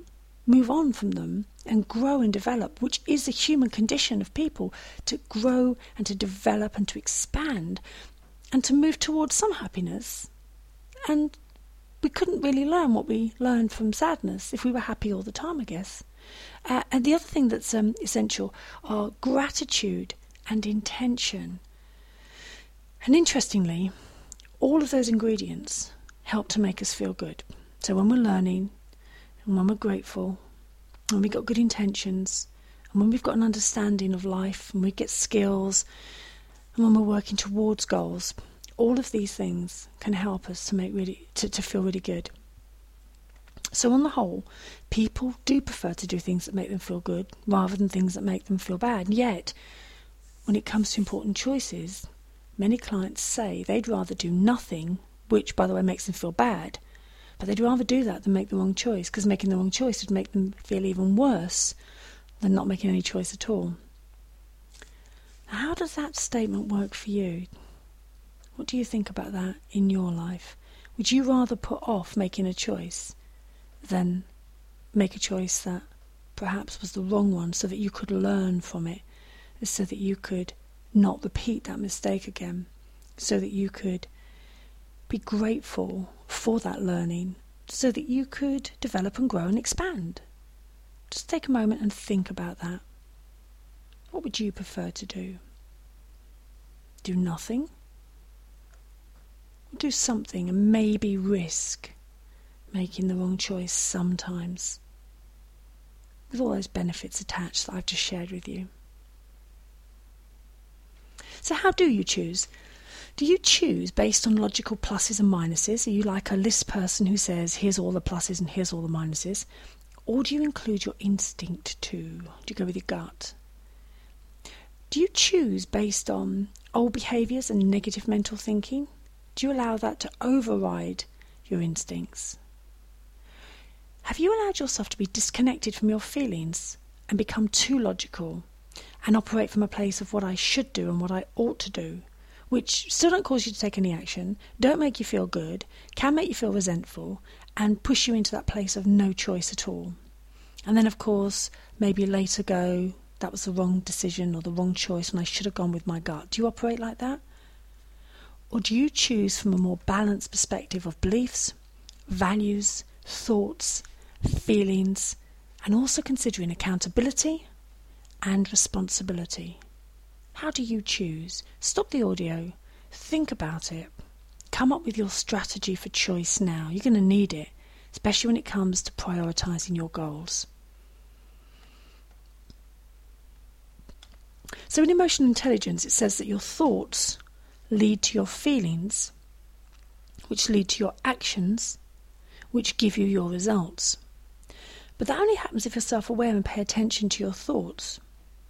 move on from them and grow and develop, which is a human condition of people, to grow and to develop and to expand and to move towards some happiness. And we couldn't really learn what we learned from sadness if we were happy all the time, I guess. Uh, and the other thing that's um, essential are gratitude and intention. And interestingly, all of those ingredients help to make us feel good. So when we're learning, and when we're grateful, when we've got good intentions, and when we've got an understanding of life, and we get skills, and when we're working towards goals, all of these things can help us to make really to, to feel really good. So on the whole, people do prefer to do things that make them feel good rather than things that make them feel bad. And yet, when it comes to important choices, many clients say they'd rather do nothing, which, by the way, makes them feel bad, but they'd rather do that than make the wrong choice, because making the wrong choice would make them feel even worse than not making any choice at all. How does that statement work for you? What do you think about that in your life? Would you rather put off making a choice than make a choice that perhaps was the wrong one, so that you could learn from it, so that you could not repeat that mistake again, so that you could be grateful for that learning, so that you could develop and grow and expand? Just take a moment and think about that. What would you prefer to do? Do nothing? Or do something and maybe risk making the wrong choice sometimes, with all those benefits attached that I've just shared with you? So how do you choose? Do you choose based on logical pluses and minuses? Are you like a list person who says, here's all the pluses and here's all the minuses? Or do you include your instinct too? Do you go with your gut? Do you choose based on old behaviours and negative mental thinking? Do you allow that to override your instincts? Have you allowed yourself to be disconnected from your feelings and become too logical and operate from a place of what I should do and what I ought to do, which still don't cause you to take any action, don't make you feel good, can make you feel resentful, and push you into that place of no choice at all? And then, of course, maybe later go, that was the wrong decision or the wrong choice and I should have gone with my gut. Do you operate like that? Or do you choose from a more balanced perspective of beliefs, values, thoughts, feelings, and also considering accountability and responsibility? How do you choose? Stop the audio, think about it, come up with your strategy for choice now. You're going to need it, especially when it comes to prioritising your goals. So in emotional intelligence, it says that your thoughts lead to your feelings, which lead to your actions, which give you your results. But that only happens if you're self-aware and pay attention to your thoughts.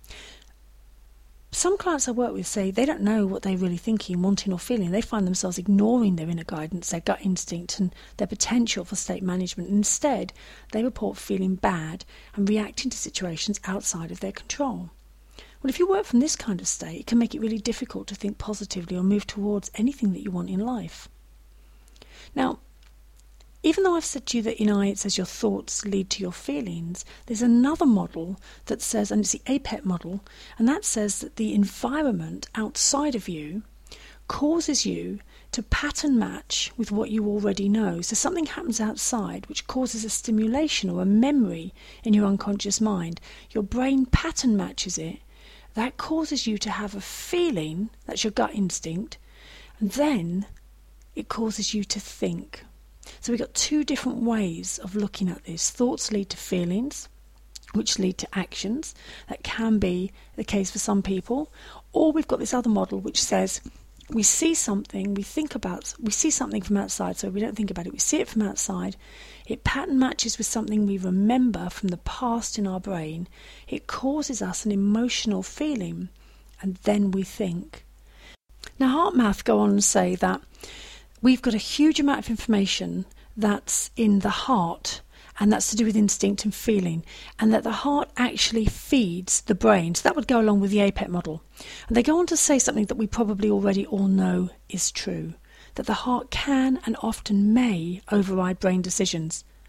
Some clients I work with say they don't know what they're really thinking, wanting or feeling. They find themselves ignoring their inner guidance, their gut instinct and their potential for state management. Instead, they report feeling bad and reacting to situations outside of their control. Well, if you work from this kind of state, it can make it really difficult to think positively or move towards anything that you want in life. Now, even though I've said to you that in I it says your thoughts lead to your feelings, there's another model that says, and it's the A P E T model, and that says that the environment outside of you causes you to pattern match with what you already know. So something happens outside which causes a stimulation or a memory in your unconscious mind. Your brain pattern matches it. That causes you to have a feeling, that's your gut instinct, and then it causes you to think. So we've got two different ways of looking at this. Thoughts lead to feelings, which lead to actions. That can be the case for some people. Or we've got this other model which says we see something, we think about, we see something from outside, so we don't think about it, we see it from outside. It pattern matches with something we remember from the past in our brain. It causes us an emotional feeling, and then we think. Now, HeartMath go on and say that we've got a huge amount of information that's in the heart, and that's to do with instinct and feeling, and that the heart actually feeds the brain. So that would go along with the A P E T model. And they go on to say something that we probably already all know is true, that the heart can and often may override brain decisions.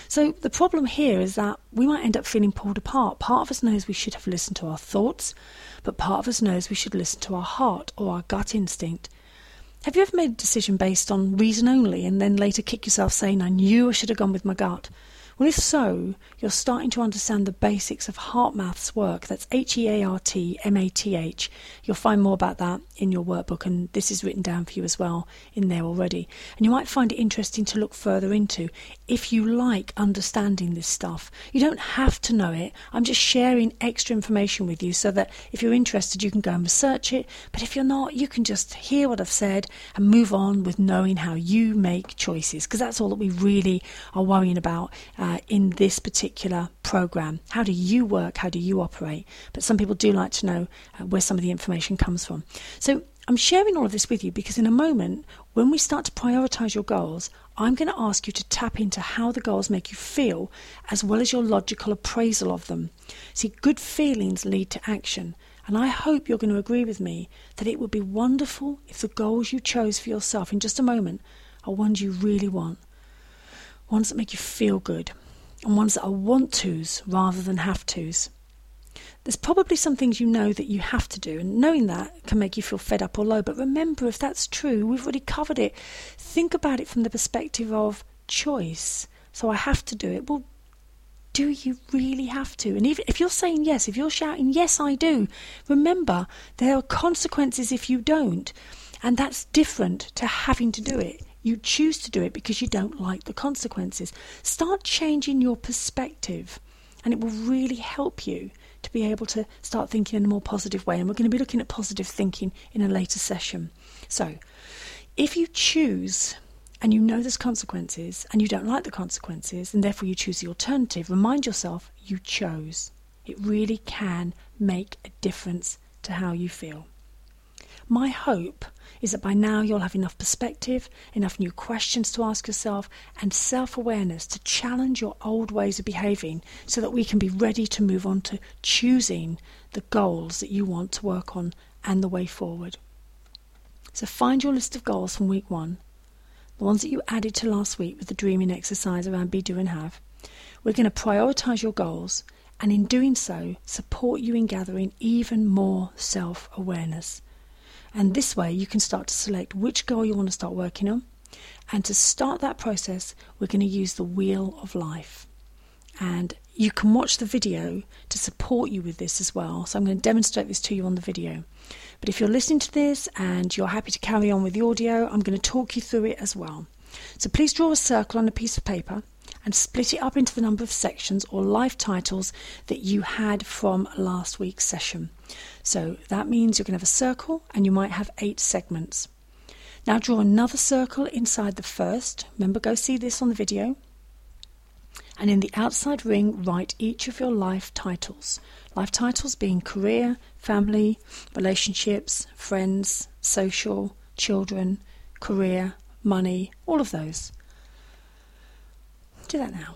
So the problem here is that we might end up feeling pulled apart. Part of us knows we should have listened to our thoughts, but part of us knows we should listen to our heart or our gut instinct. Have you ever made a decision based on reason only and then later kick yourself saying, I knew I should have gone with my gut? Well, if so, you're starting to understand the basics of HeartMath's work. That's H E A R T M A T H. You'll find more about that in your workbook, and this is written down for you as well in there already. And you might find it interesting to look further into if you like understanding this stuff. You don't have to know it. I'm just sharing extra information with you so that if you're interested, you can go and research it. But if you're not, you can just hear what I've said and move on with knowing how you make choices, because that's all that we really are worrying about uh, Uh, in this particular program. How do you work? How do you operate? But some people do like to know uh, where some of the information comes from. So I'm sharing all of this with you because in a moment, when we start to prioritize your goals, I'm going to ask you to tap into how the goals make you feel, as well as your logical appraisal of them. See, good feelings lead to action. And I hope you're going to agree with me that it would be wonderful if the goals you chose for yourself in just a moment are ones you really want. Ones that make you feel good, and ones that are want tos rather than have tos. There's probably some things you know that you have to do, and knowing that can make you feel fed up or low. But remember, if that's true, we've already covered it. Think about it from the perspective of choice. So I have to do it. Well, do you really have to? And if, if you're saying yes, if you're shouting, yes, I do, remember, there are consequences if you don't. And that's different to having to do it. You choose to do it because you don't like the consequences. Start changing your perspective, and it will really help you to be able to start thinking in a more positive way. And we're going to be looking at positive thinking in a later session. So if you choose and you know there's consequences and you don't like the consequences, and therefore you choose the alternative, remind yourself you chose. It really can make a difference to how you feel. My hope is that by now you'll have enough perspective, enough new questions to ask yourself, and self-awareness to challenge your old ways of behaving so that we can be ready to move on to choosing the goals that you want to work on and the way forward. So find your list of goals from week one, the ones that you added to last week with the dreaming exercise around be, do and have. We're going to prioritise your goals, and in doing so, support you in gathering even more self-awareness. And this way you can start to select which goal you want to start working on. And to start that process, we're going to use the Wheel of Life. And you can watch the video to support you with this as well. So I'm going to demonstrate this to you on the video. But if you're listening to this and you're happy to carry on with the audio, I'm going to talk you through it as well. So please draw a circle on a piece of paper and split it up into the number of sections or life titles that you had from last week's session. So that means you're going to have a circle and you might have eight segments. Now draw another circle inside the first. Remember, go see this on the video. And in the outside ring, write each of your life titles. Life titles being career, family, relationships, friends, social, children, career, money, all of those. Do that now.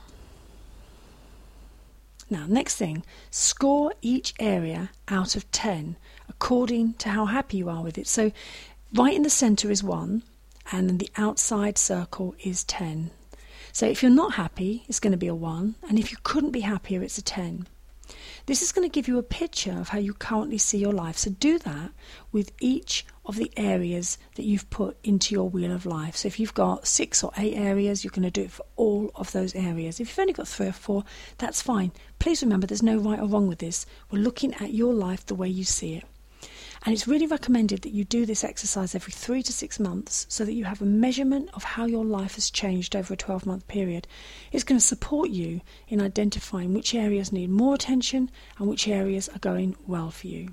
Now, next thing, score each area out of ten according to how happy you are with it. So right in the centre is one, and then the outside circle is ten. So if you're not happy, it's going to be a one, and if you couldn't be happier, it's a ten. This is going to give you a picture of how you currently see your life. So do that with each of the areas that you've put into your Wheel of Life. So if you've got six or eight areas, you're going to do it for all of those areas. If you've only got three or four, that's fine. Please remember, there's no right or wrong with this. We're looking at your life the way you see it. And it's really recommended that you do this exercise every three to six months so that you have a measurement of how your life has changed over a twelve-month period. It's going to support you in identifying which areas need more attention and which areas are going well for you.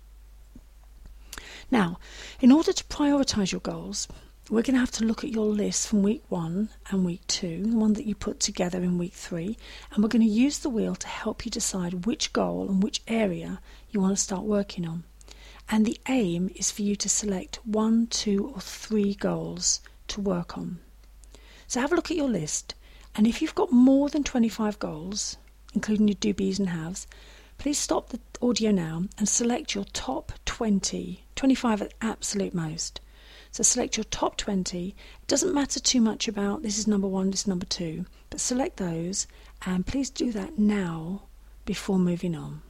Now, in order to prioritise your goals, we're going to have to look at your list from week one and week two, the one that you put together in week three, and we're going to use the wheel to help you decide which goal and which area you want to start working on. And the aim is for you to select one, two or three goals to work on. So have a look at your list, and if you've got more than twenty-five goals, including your do, be's and haves, please stop the audio now and select your top twenty, twenty-five at absolute most. So select your top twenty. It doesn't matter too much about this is number one, this is number two, but select those, and please do that now before moving on.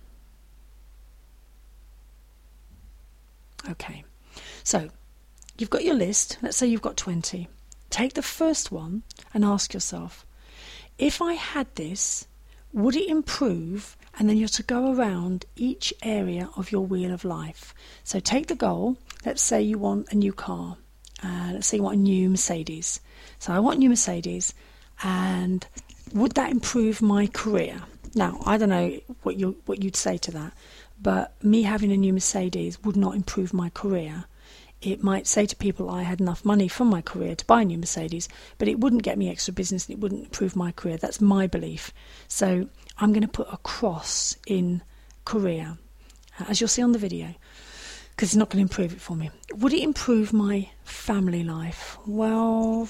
Okay, so you've got your list. Let's say you've got twenty. Take the first one and ask yourself, if I had this, would it improve? And then you're to go around each area of your wheel of life. So take the goal. Let's say you want a new car. Uh, let's say you want a new Mercedes. So I want a new Mercedes, and would that improve my career? Now, I don't know what you what you'd say to that, but me having a new Mercedes would not improve my career. It might say to people I had enough money from my career to buy a new Mercedes, but it wouldn't get me extra business and it wouldn't improve my career. That's my belief. So I'm going to put a cross in career, as you'll see on the video, because it's not going to improve it for me. Would it improve my family life? Well,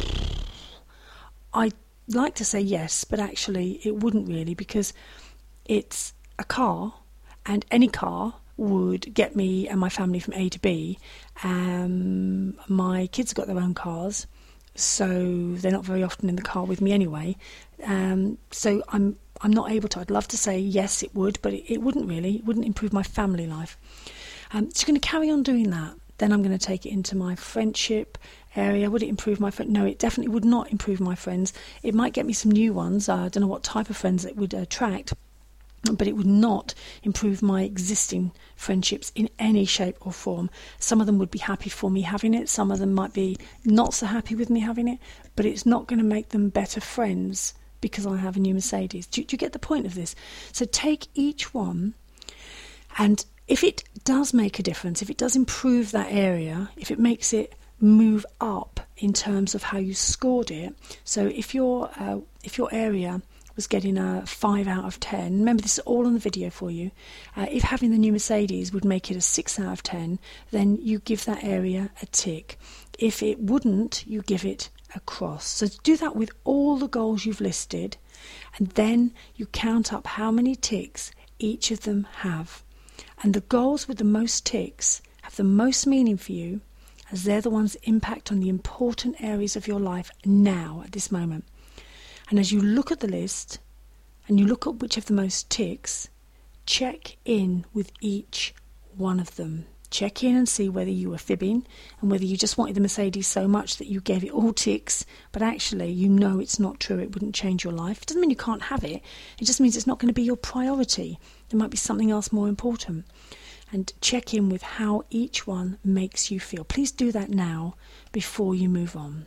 I'd like to say yes, but actually it wouldn't really, because it's a car, and any car would get me and my family from A to B. Um, my kids have got their own cars, so they're not very often in the car with me anyway. Um, so I'm I'm not able to. I'd love to say yes, it would, but it, it wouldn't really. It wouldn't improve my family life. Um, so I'm going to carry on doing that. Then I'm going to take it into my friendship area. Would it improve my friend? No, it definitely would not improve my friends. It might get me some new ones. Uh, I don't know what type of friends it would attract, but it would not improve my existing friendships in any shape or form. Some of them would be happy for me having it. Some of them might be not so happy with me having it, but it's not going to make them better friends because I have a new Mercedes. Do, do you get the point of this? So take each one, and if it does make a difference, if it does improve that area, if it makes it move up in terms of how you scored it, so if your uh, if your area was getting a five out of ten, remember this is all on the video for you, uh, if having the new Mercedes would make it a six out of ten, then you give that area a tick. If it wouldn't, you give it a cross. So do that with all the goals you've listed, and then you count up how many ticks each of them have. And the goals with the most ticks have the most meaning for you, as they're the ones that impact on the important areas of your life now, at this moment. And as you look at the list, and you look at which have the most ticks, check in with each one of them. Check in and see whether you were fibbing, and whether you just wanted the Mercedes so much that you gave it all ticks, but actually you know it's not true, it wouldn't change your life. It doesn't mean you can't have it, it just means it's not going to be your priority. There might be something else more important. And check in with how each one makes you feel. Please do that now before you move on.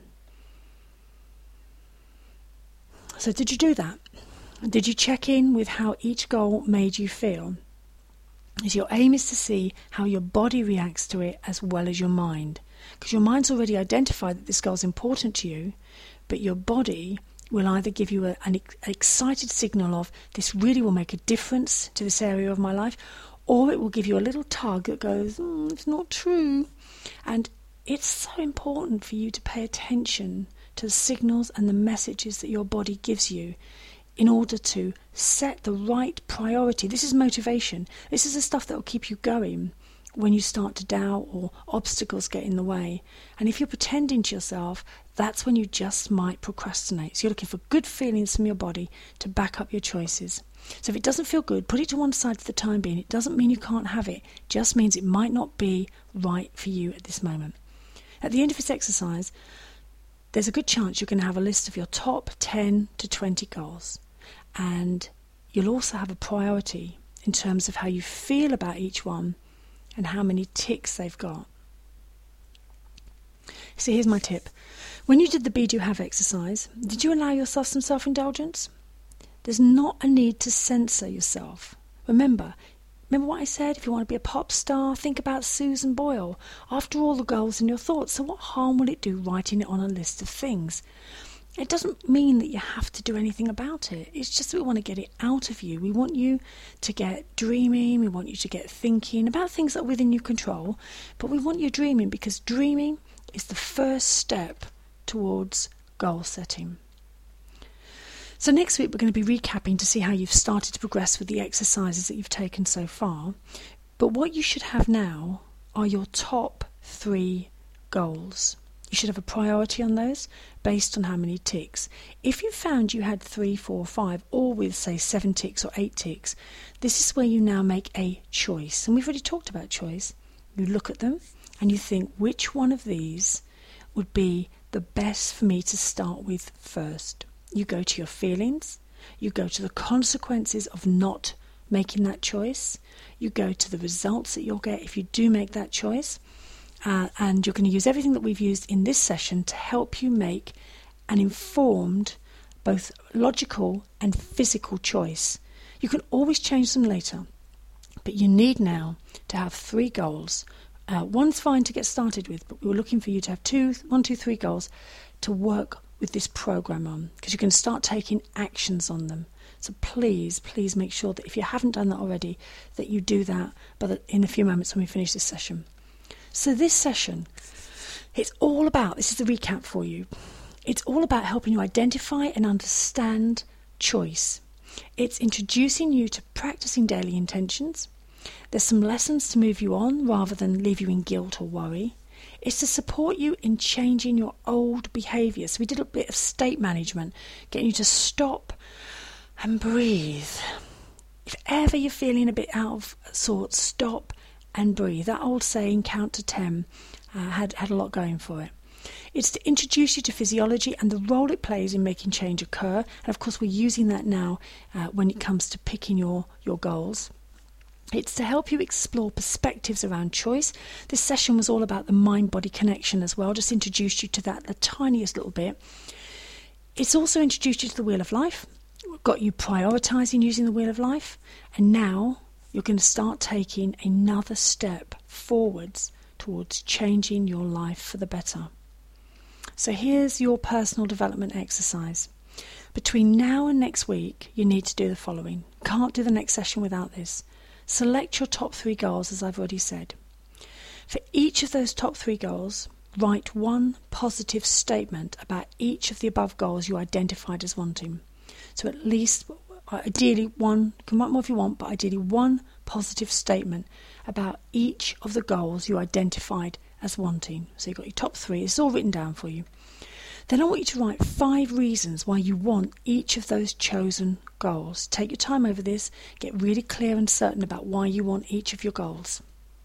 So did you do that? Did you check in with how each goal made you feel? Is your aim is to see how your body reacts to it as well as your mind. Because your mind's already identified that this goal is important to you, but your body will either give you a, an excited signal of this really will make a difference to this area of my life, or it will give you a little tug that goes, mm, it's not true. And it's so important for you to pay attention to the signals and the messages that your body gives you in order to set the right priority. This is motivation. This is the stuff that will keep you going when you start to doubt or obstacles get in the way. And if you're pretending to yourself, that's when you just might procrastinate. So you're looking for good feelings from your body to back up your choices. So if it doesn't feel good, put it to one side for the time being. It doesn't mean you can't have it. It just means it might not be right for you at this moment. At the end of this exercise, there's a good chance you're going to have a list of your top ten to twenty goals. And you'll also have a priority in terms of how you feel about each one and how many ticks they've got. So here's my tip. When you did the Be Do Have exercise, did you allow yourself some self-indulgence? There's not a need to censor yourself. Remember, remember what I said? If you want to be a pop star, think about Susan Boyle. After all, the goals in your thoughts. So what harm will it do writing it on a list of things? It doesn't mean that you have to do anything about it. It's just that we want to get it out of you. We want you to get dreaming. We want you to get thinking about things that are within your control. But we want you dreaming, because dreaming is the first step towards goal setting. So next week we're going to be recapping to see how you've started to progress with the exercises that you've taken so far. But what you should have now are your top three goals. You should have a priority on those based on how many ticks. If you found you had three, four, five, or with, say, seven ticks or eight ticks, this is where you now make a choice. And we've already talked about choice. You look at them and you think, which one of these would be the best for me to start with first? You go to your feelings. You go to the consequences of not making that choice. You go to the results that you'll get if you do make that choice. Uh, and you're going to use everything that we've used in this session to help you make an informed, both logical and physical choice. You can always change them later, but you need now to have three goals. Uh, one's fine to get started with, but we were looking for you to have two, one, two, three goals to work with this program on, because you can start taking actions on them. So please, please make sure that if you haven't done that already, that you do that but in a few moments when we finish this session. So this session, it's all about, this is the recap for you, it's all about helping you identify and understand choice. It's introducing you to practicing daily intentions. There's some lessons to move you on rather than leave you in guilt or worry. It's to support you in changing your old behaviours. So we did a bit of state management, getting you to stop and breathe. If ever you're feeling a bit out of sorts, stop and breathe. That old saying, count to ten, uh, had, had a lot going for it. It's to introduce you to physiology and the role it plays in making change occur. And of course, we're using that now uh, when it comes to picking your, your goals. It's to help you explore perspectives around choice. This session was all about the mind-body connection as well, just introduced you to that the tiniest little bit. It's also introduced you to the Wheel of Life. We've got you prioritising using the Wheel of Life. And now you're going to start taking another step forwards towards changing your life for the better. So here's your personal development exercise. Between now and next week, you need to do the following. Can't do the next session without this. Select your top three goals, as I've already said. For each of those top three goals, write one positive statement about each of the above goals you identified as wanting. So at least, ideally one, you can write more if you want, but ideally one positive statement about each of the goals you identified as wanting. So you've got your top three, it's all written down for you. Then I want you to write five reasons why you want each of those chosen goals. Take your time over this, get really clear and certain about why you want each of your goals.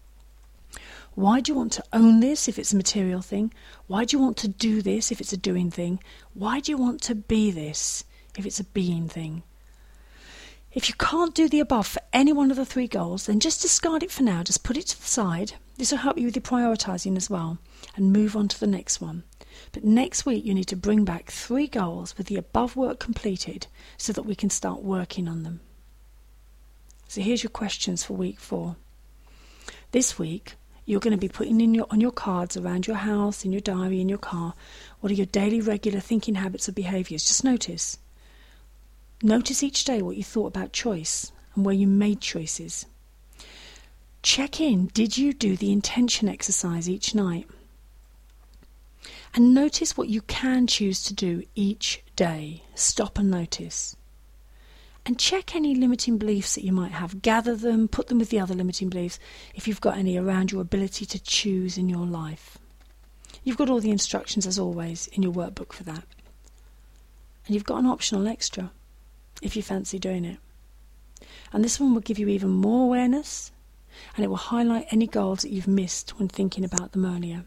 Why do you want to own this if it's a material thing? Why do you want to do this if it's a doing thing? Why do you want to be this if it's a being thing? If you can't do the above for any one of the three goals, then just discard it for now, just put it to the side. This will help you with your prioritising as well, and move on to the next one. But next week you need to bring back three goals with the above work completed so that we can start working on them. So here's your questions for week four. This week you're going to be putting in your on your cards around your house, in your diary, in your car, what are your daily regular thinking habits or behaviours. Just notice. Notice each day what you thought about choice and where you made choices. Check in, did you do the intention exercise each night? And notice what you can choose to do each day. Stop and notice. And check any limiting beliefs that you might have. Gather them, put them with the other limiting beliefs, if you've got any around your ability to choose in your life. You've got all the instructions, as always, in your workbook for that. And you've got an optional extra, if you fancy doing it. And this one will give you even more awareness, and it will highlight any goals that you've missed when thinking about them earlier.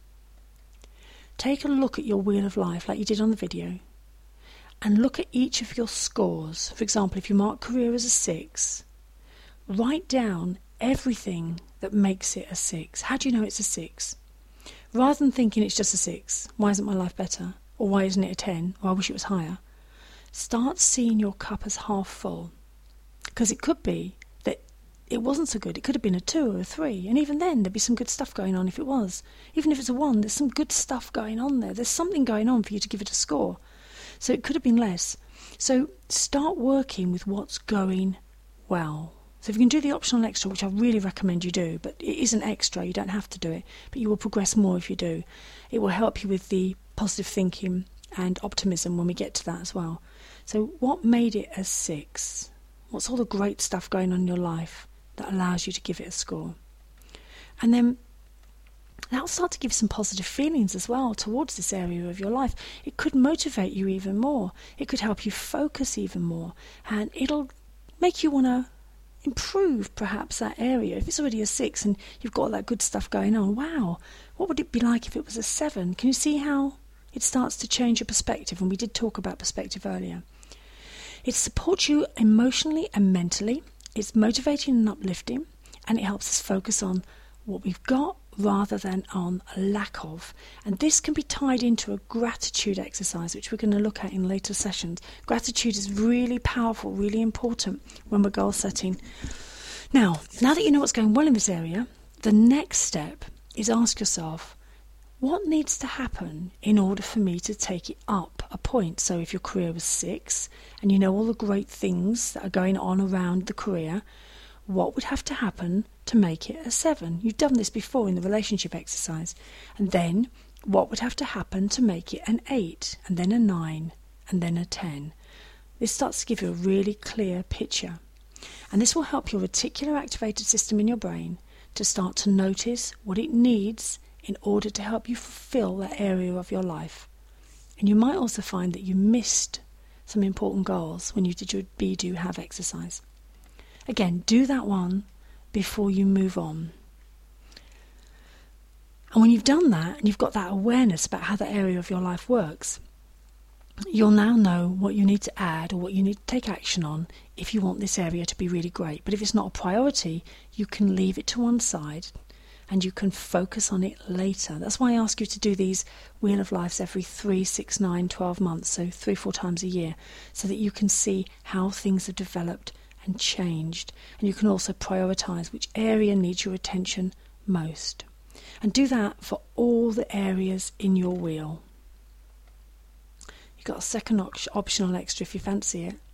Take a look at your Wheel of Life like you did on the video, and look at each of your scores. For example, if you mark career as a six, write down everything that makes it a six. How do you know it's a six? Rather than thinking it's just a six, why isn't my life better? Or why isn't it a ten? Or I wish it was higher. Start seeing your cup as half full. Because it could be that it wasn't so good. It could have been a two or a three. And even then, there'd be some good stuff going on if it was. Even if it's a one, there's some good stuff going on there. There's something going on for you to give it a score. So it could have been less. So start working with what's going well. So if you can do the optional extra, which I really recommend you do, but it isn't extra, you don't have to do it, but you will progress more if you do. It will help you with the positive thinking and optimism when we get to that as well. So what made it a six? What's all the great stuff going on in your life that allows you to give it a score? And then That'll start to give some positive feelings as well towards this area of your life. It could motivate you even more. It could help you focus even more. And it'll make you want to improve perhaps that area. If it's already a six and you've got all that good stuff going on, wow, what would it be like if it was a seven? Can you see how it starts to change your perspective? And we did talk about perspective earlier. It supports you emotionally and mentally. It's motivating and uplifting, and it helps us focus on what we've got rather than on a lack of. And this can be tied into a gratitude exercise, which we're going to look at in later sessions. Gratitude is really powerful, really important when we're goal setting. Now, now that you know what's going well in this area, the next step is ask yourself, what needs to happen in order for me to take it up a point? So if your career was six and you know all the great things that are going on around the career, what would have to happen to make it a seven? You've done this before in the relationship exercise. And then what would have to happen to make it an eight, and then a nine, and then a ten? This starts to give you a really clear picture. And this will help your reticular activated system in your brain to start to notice what it needs in order to help you fulfill that area of your life. And you might also find that you missed some important goals when you did your Be Do Have exercise. Again, do that one before you move on. And when you've done that, and you've got that awareness about how that area of your life works, you'll now know what you need to add or what you need to take action on if you want this area to be really great. But if it's not a priority, you can leave it to one side and you can focus on it later. That's why I ask you to do these Wheel of Lives every three, six, nine, twelve months, so three, four times a year, so that you can see how things have developed and changed, and you can also prioritise which area needs your attention most. And do that for all the areas in your wheel. You've got a second op- optional extra if you fancy it.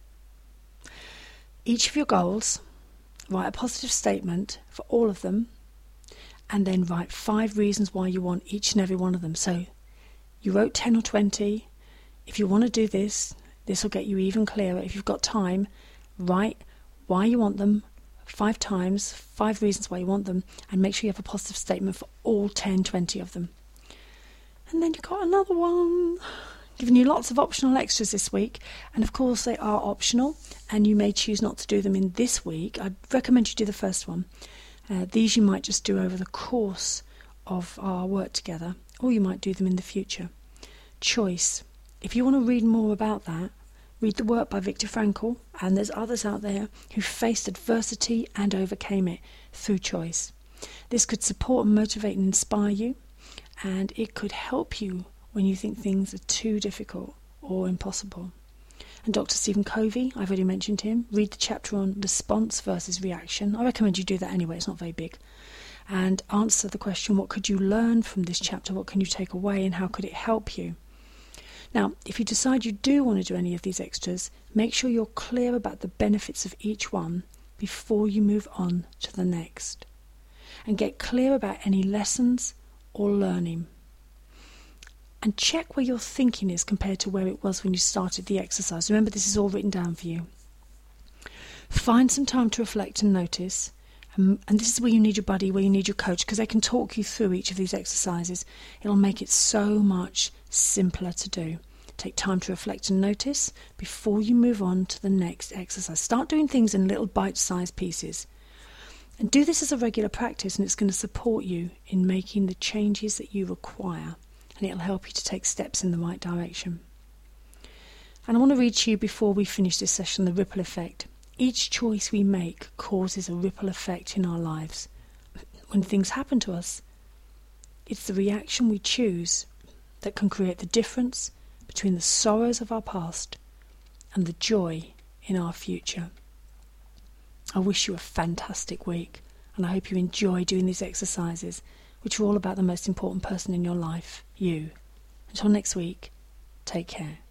Each of your goals, write a positive statement for all of them, and then write five reasons why you want each and every one of them. So you wrote ten or twenty. If you want to do this, this will get you even clearer. If you've got time, write why you want them five times, five reasons why you want them, and make sure you have a positive statement for all ten, twenty of them. And then you've got another one, giving you lots of optional extras this week. And of course they are optional, and you may choose not to do them in this week. I'd recommend you do the first one. Uh, these you might just do over the course of our work together, or you might do them in the future. Choice. If you want to read more about that, read the work by Viktor Frankl, and there's others out there who faced adversity and overcame it through choice. This could support and motivate and inspire you, and it could help you when you think things are too difficult or impossible. And Doctor Stephen Covey, I've already mentioned him, read the chapter on response versus reaction. I recommend you do that anyway, it's not very big. And answer the question, what could you learn from this chapter? What can you take away, and how could it help you? Now, if you decide you do want to do any of these extras, make sure you're clear about the benefits of each one before you move on to the next. And get clear about any lessons or learning. And check where your thinking is compared to where it was when you started the exercise. Remember, this is all written down for you. Find some time to reflect and notice. Um, and this is where you need your buddy, where you need your coach, because they can talk you through each of these exercises. It'll make it so much simpler to do. Take time to reflect and notice before you move on to the next exercise. Start doing things in little bite-sized pieces. And do this as a regular practice, and it's going to support you in making the changes that you require. And it'll help you to take steps in the right direction. And I want to read to you before we finish this session the ripple effect. Each choice we make causes a ripple effect in our lives. When things happen to us, it's the reaction we choose that can create the difference between the sorrows of our past and the joy in our future. I wish you a fantastic week, and I hope you enjoy doing these exercises, which are all about the most important person in your life, you. Until next week, take care.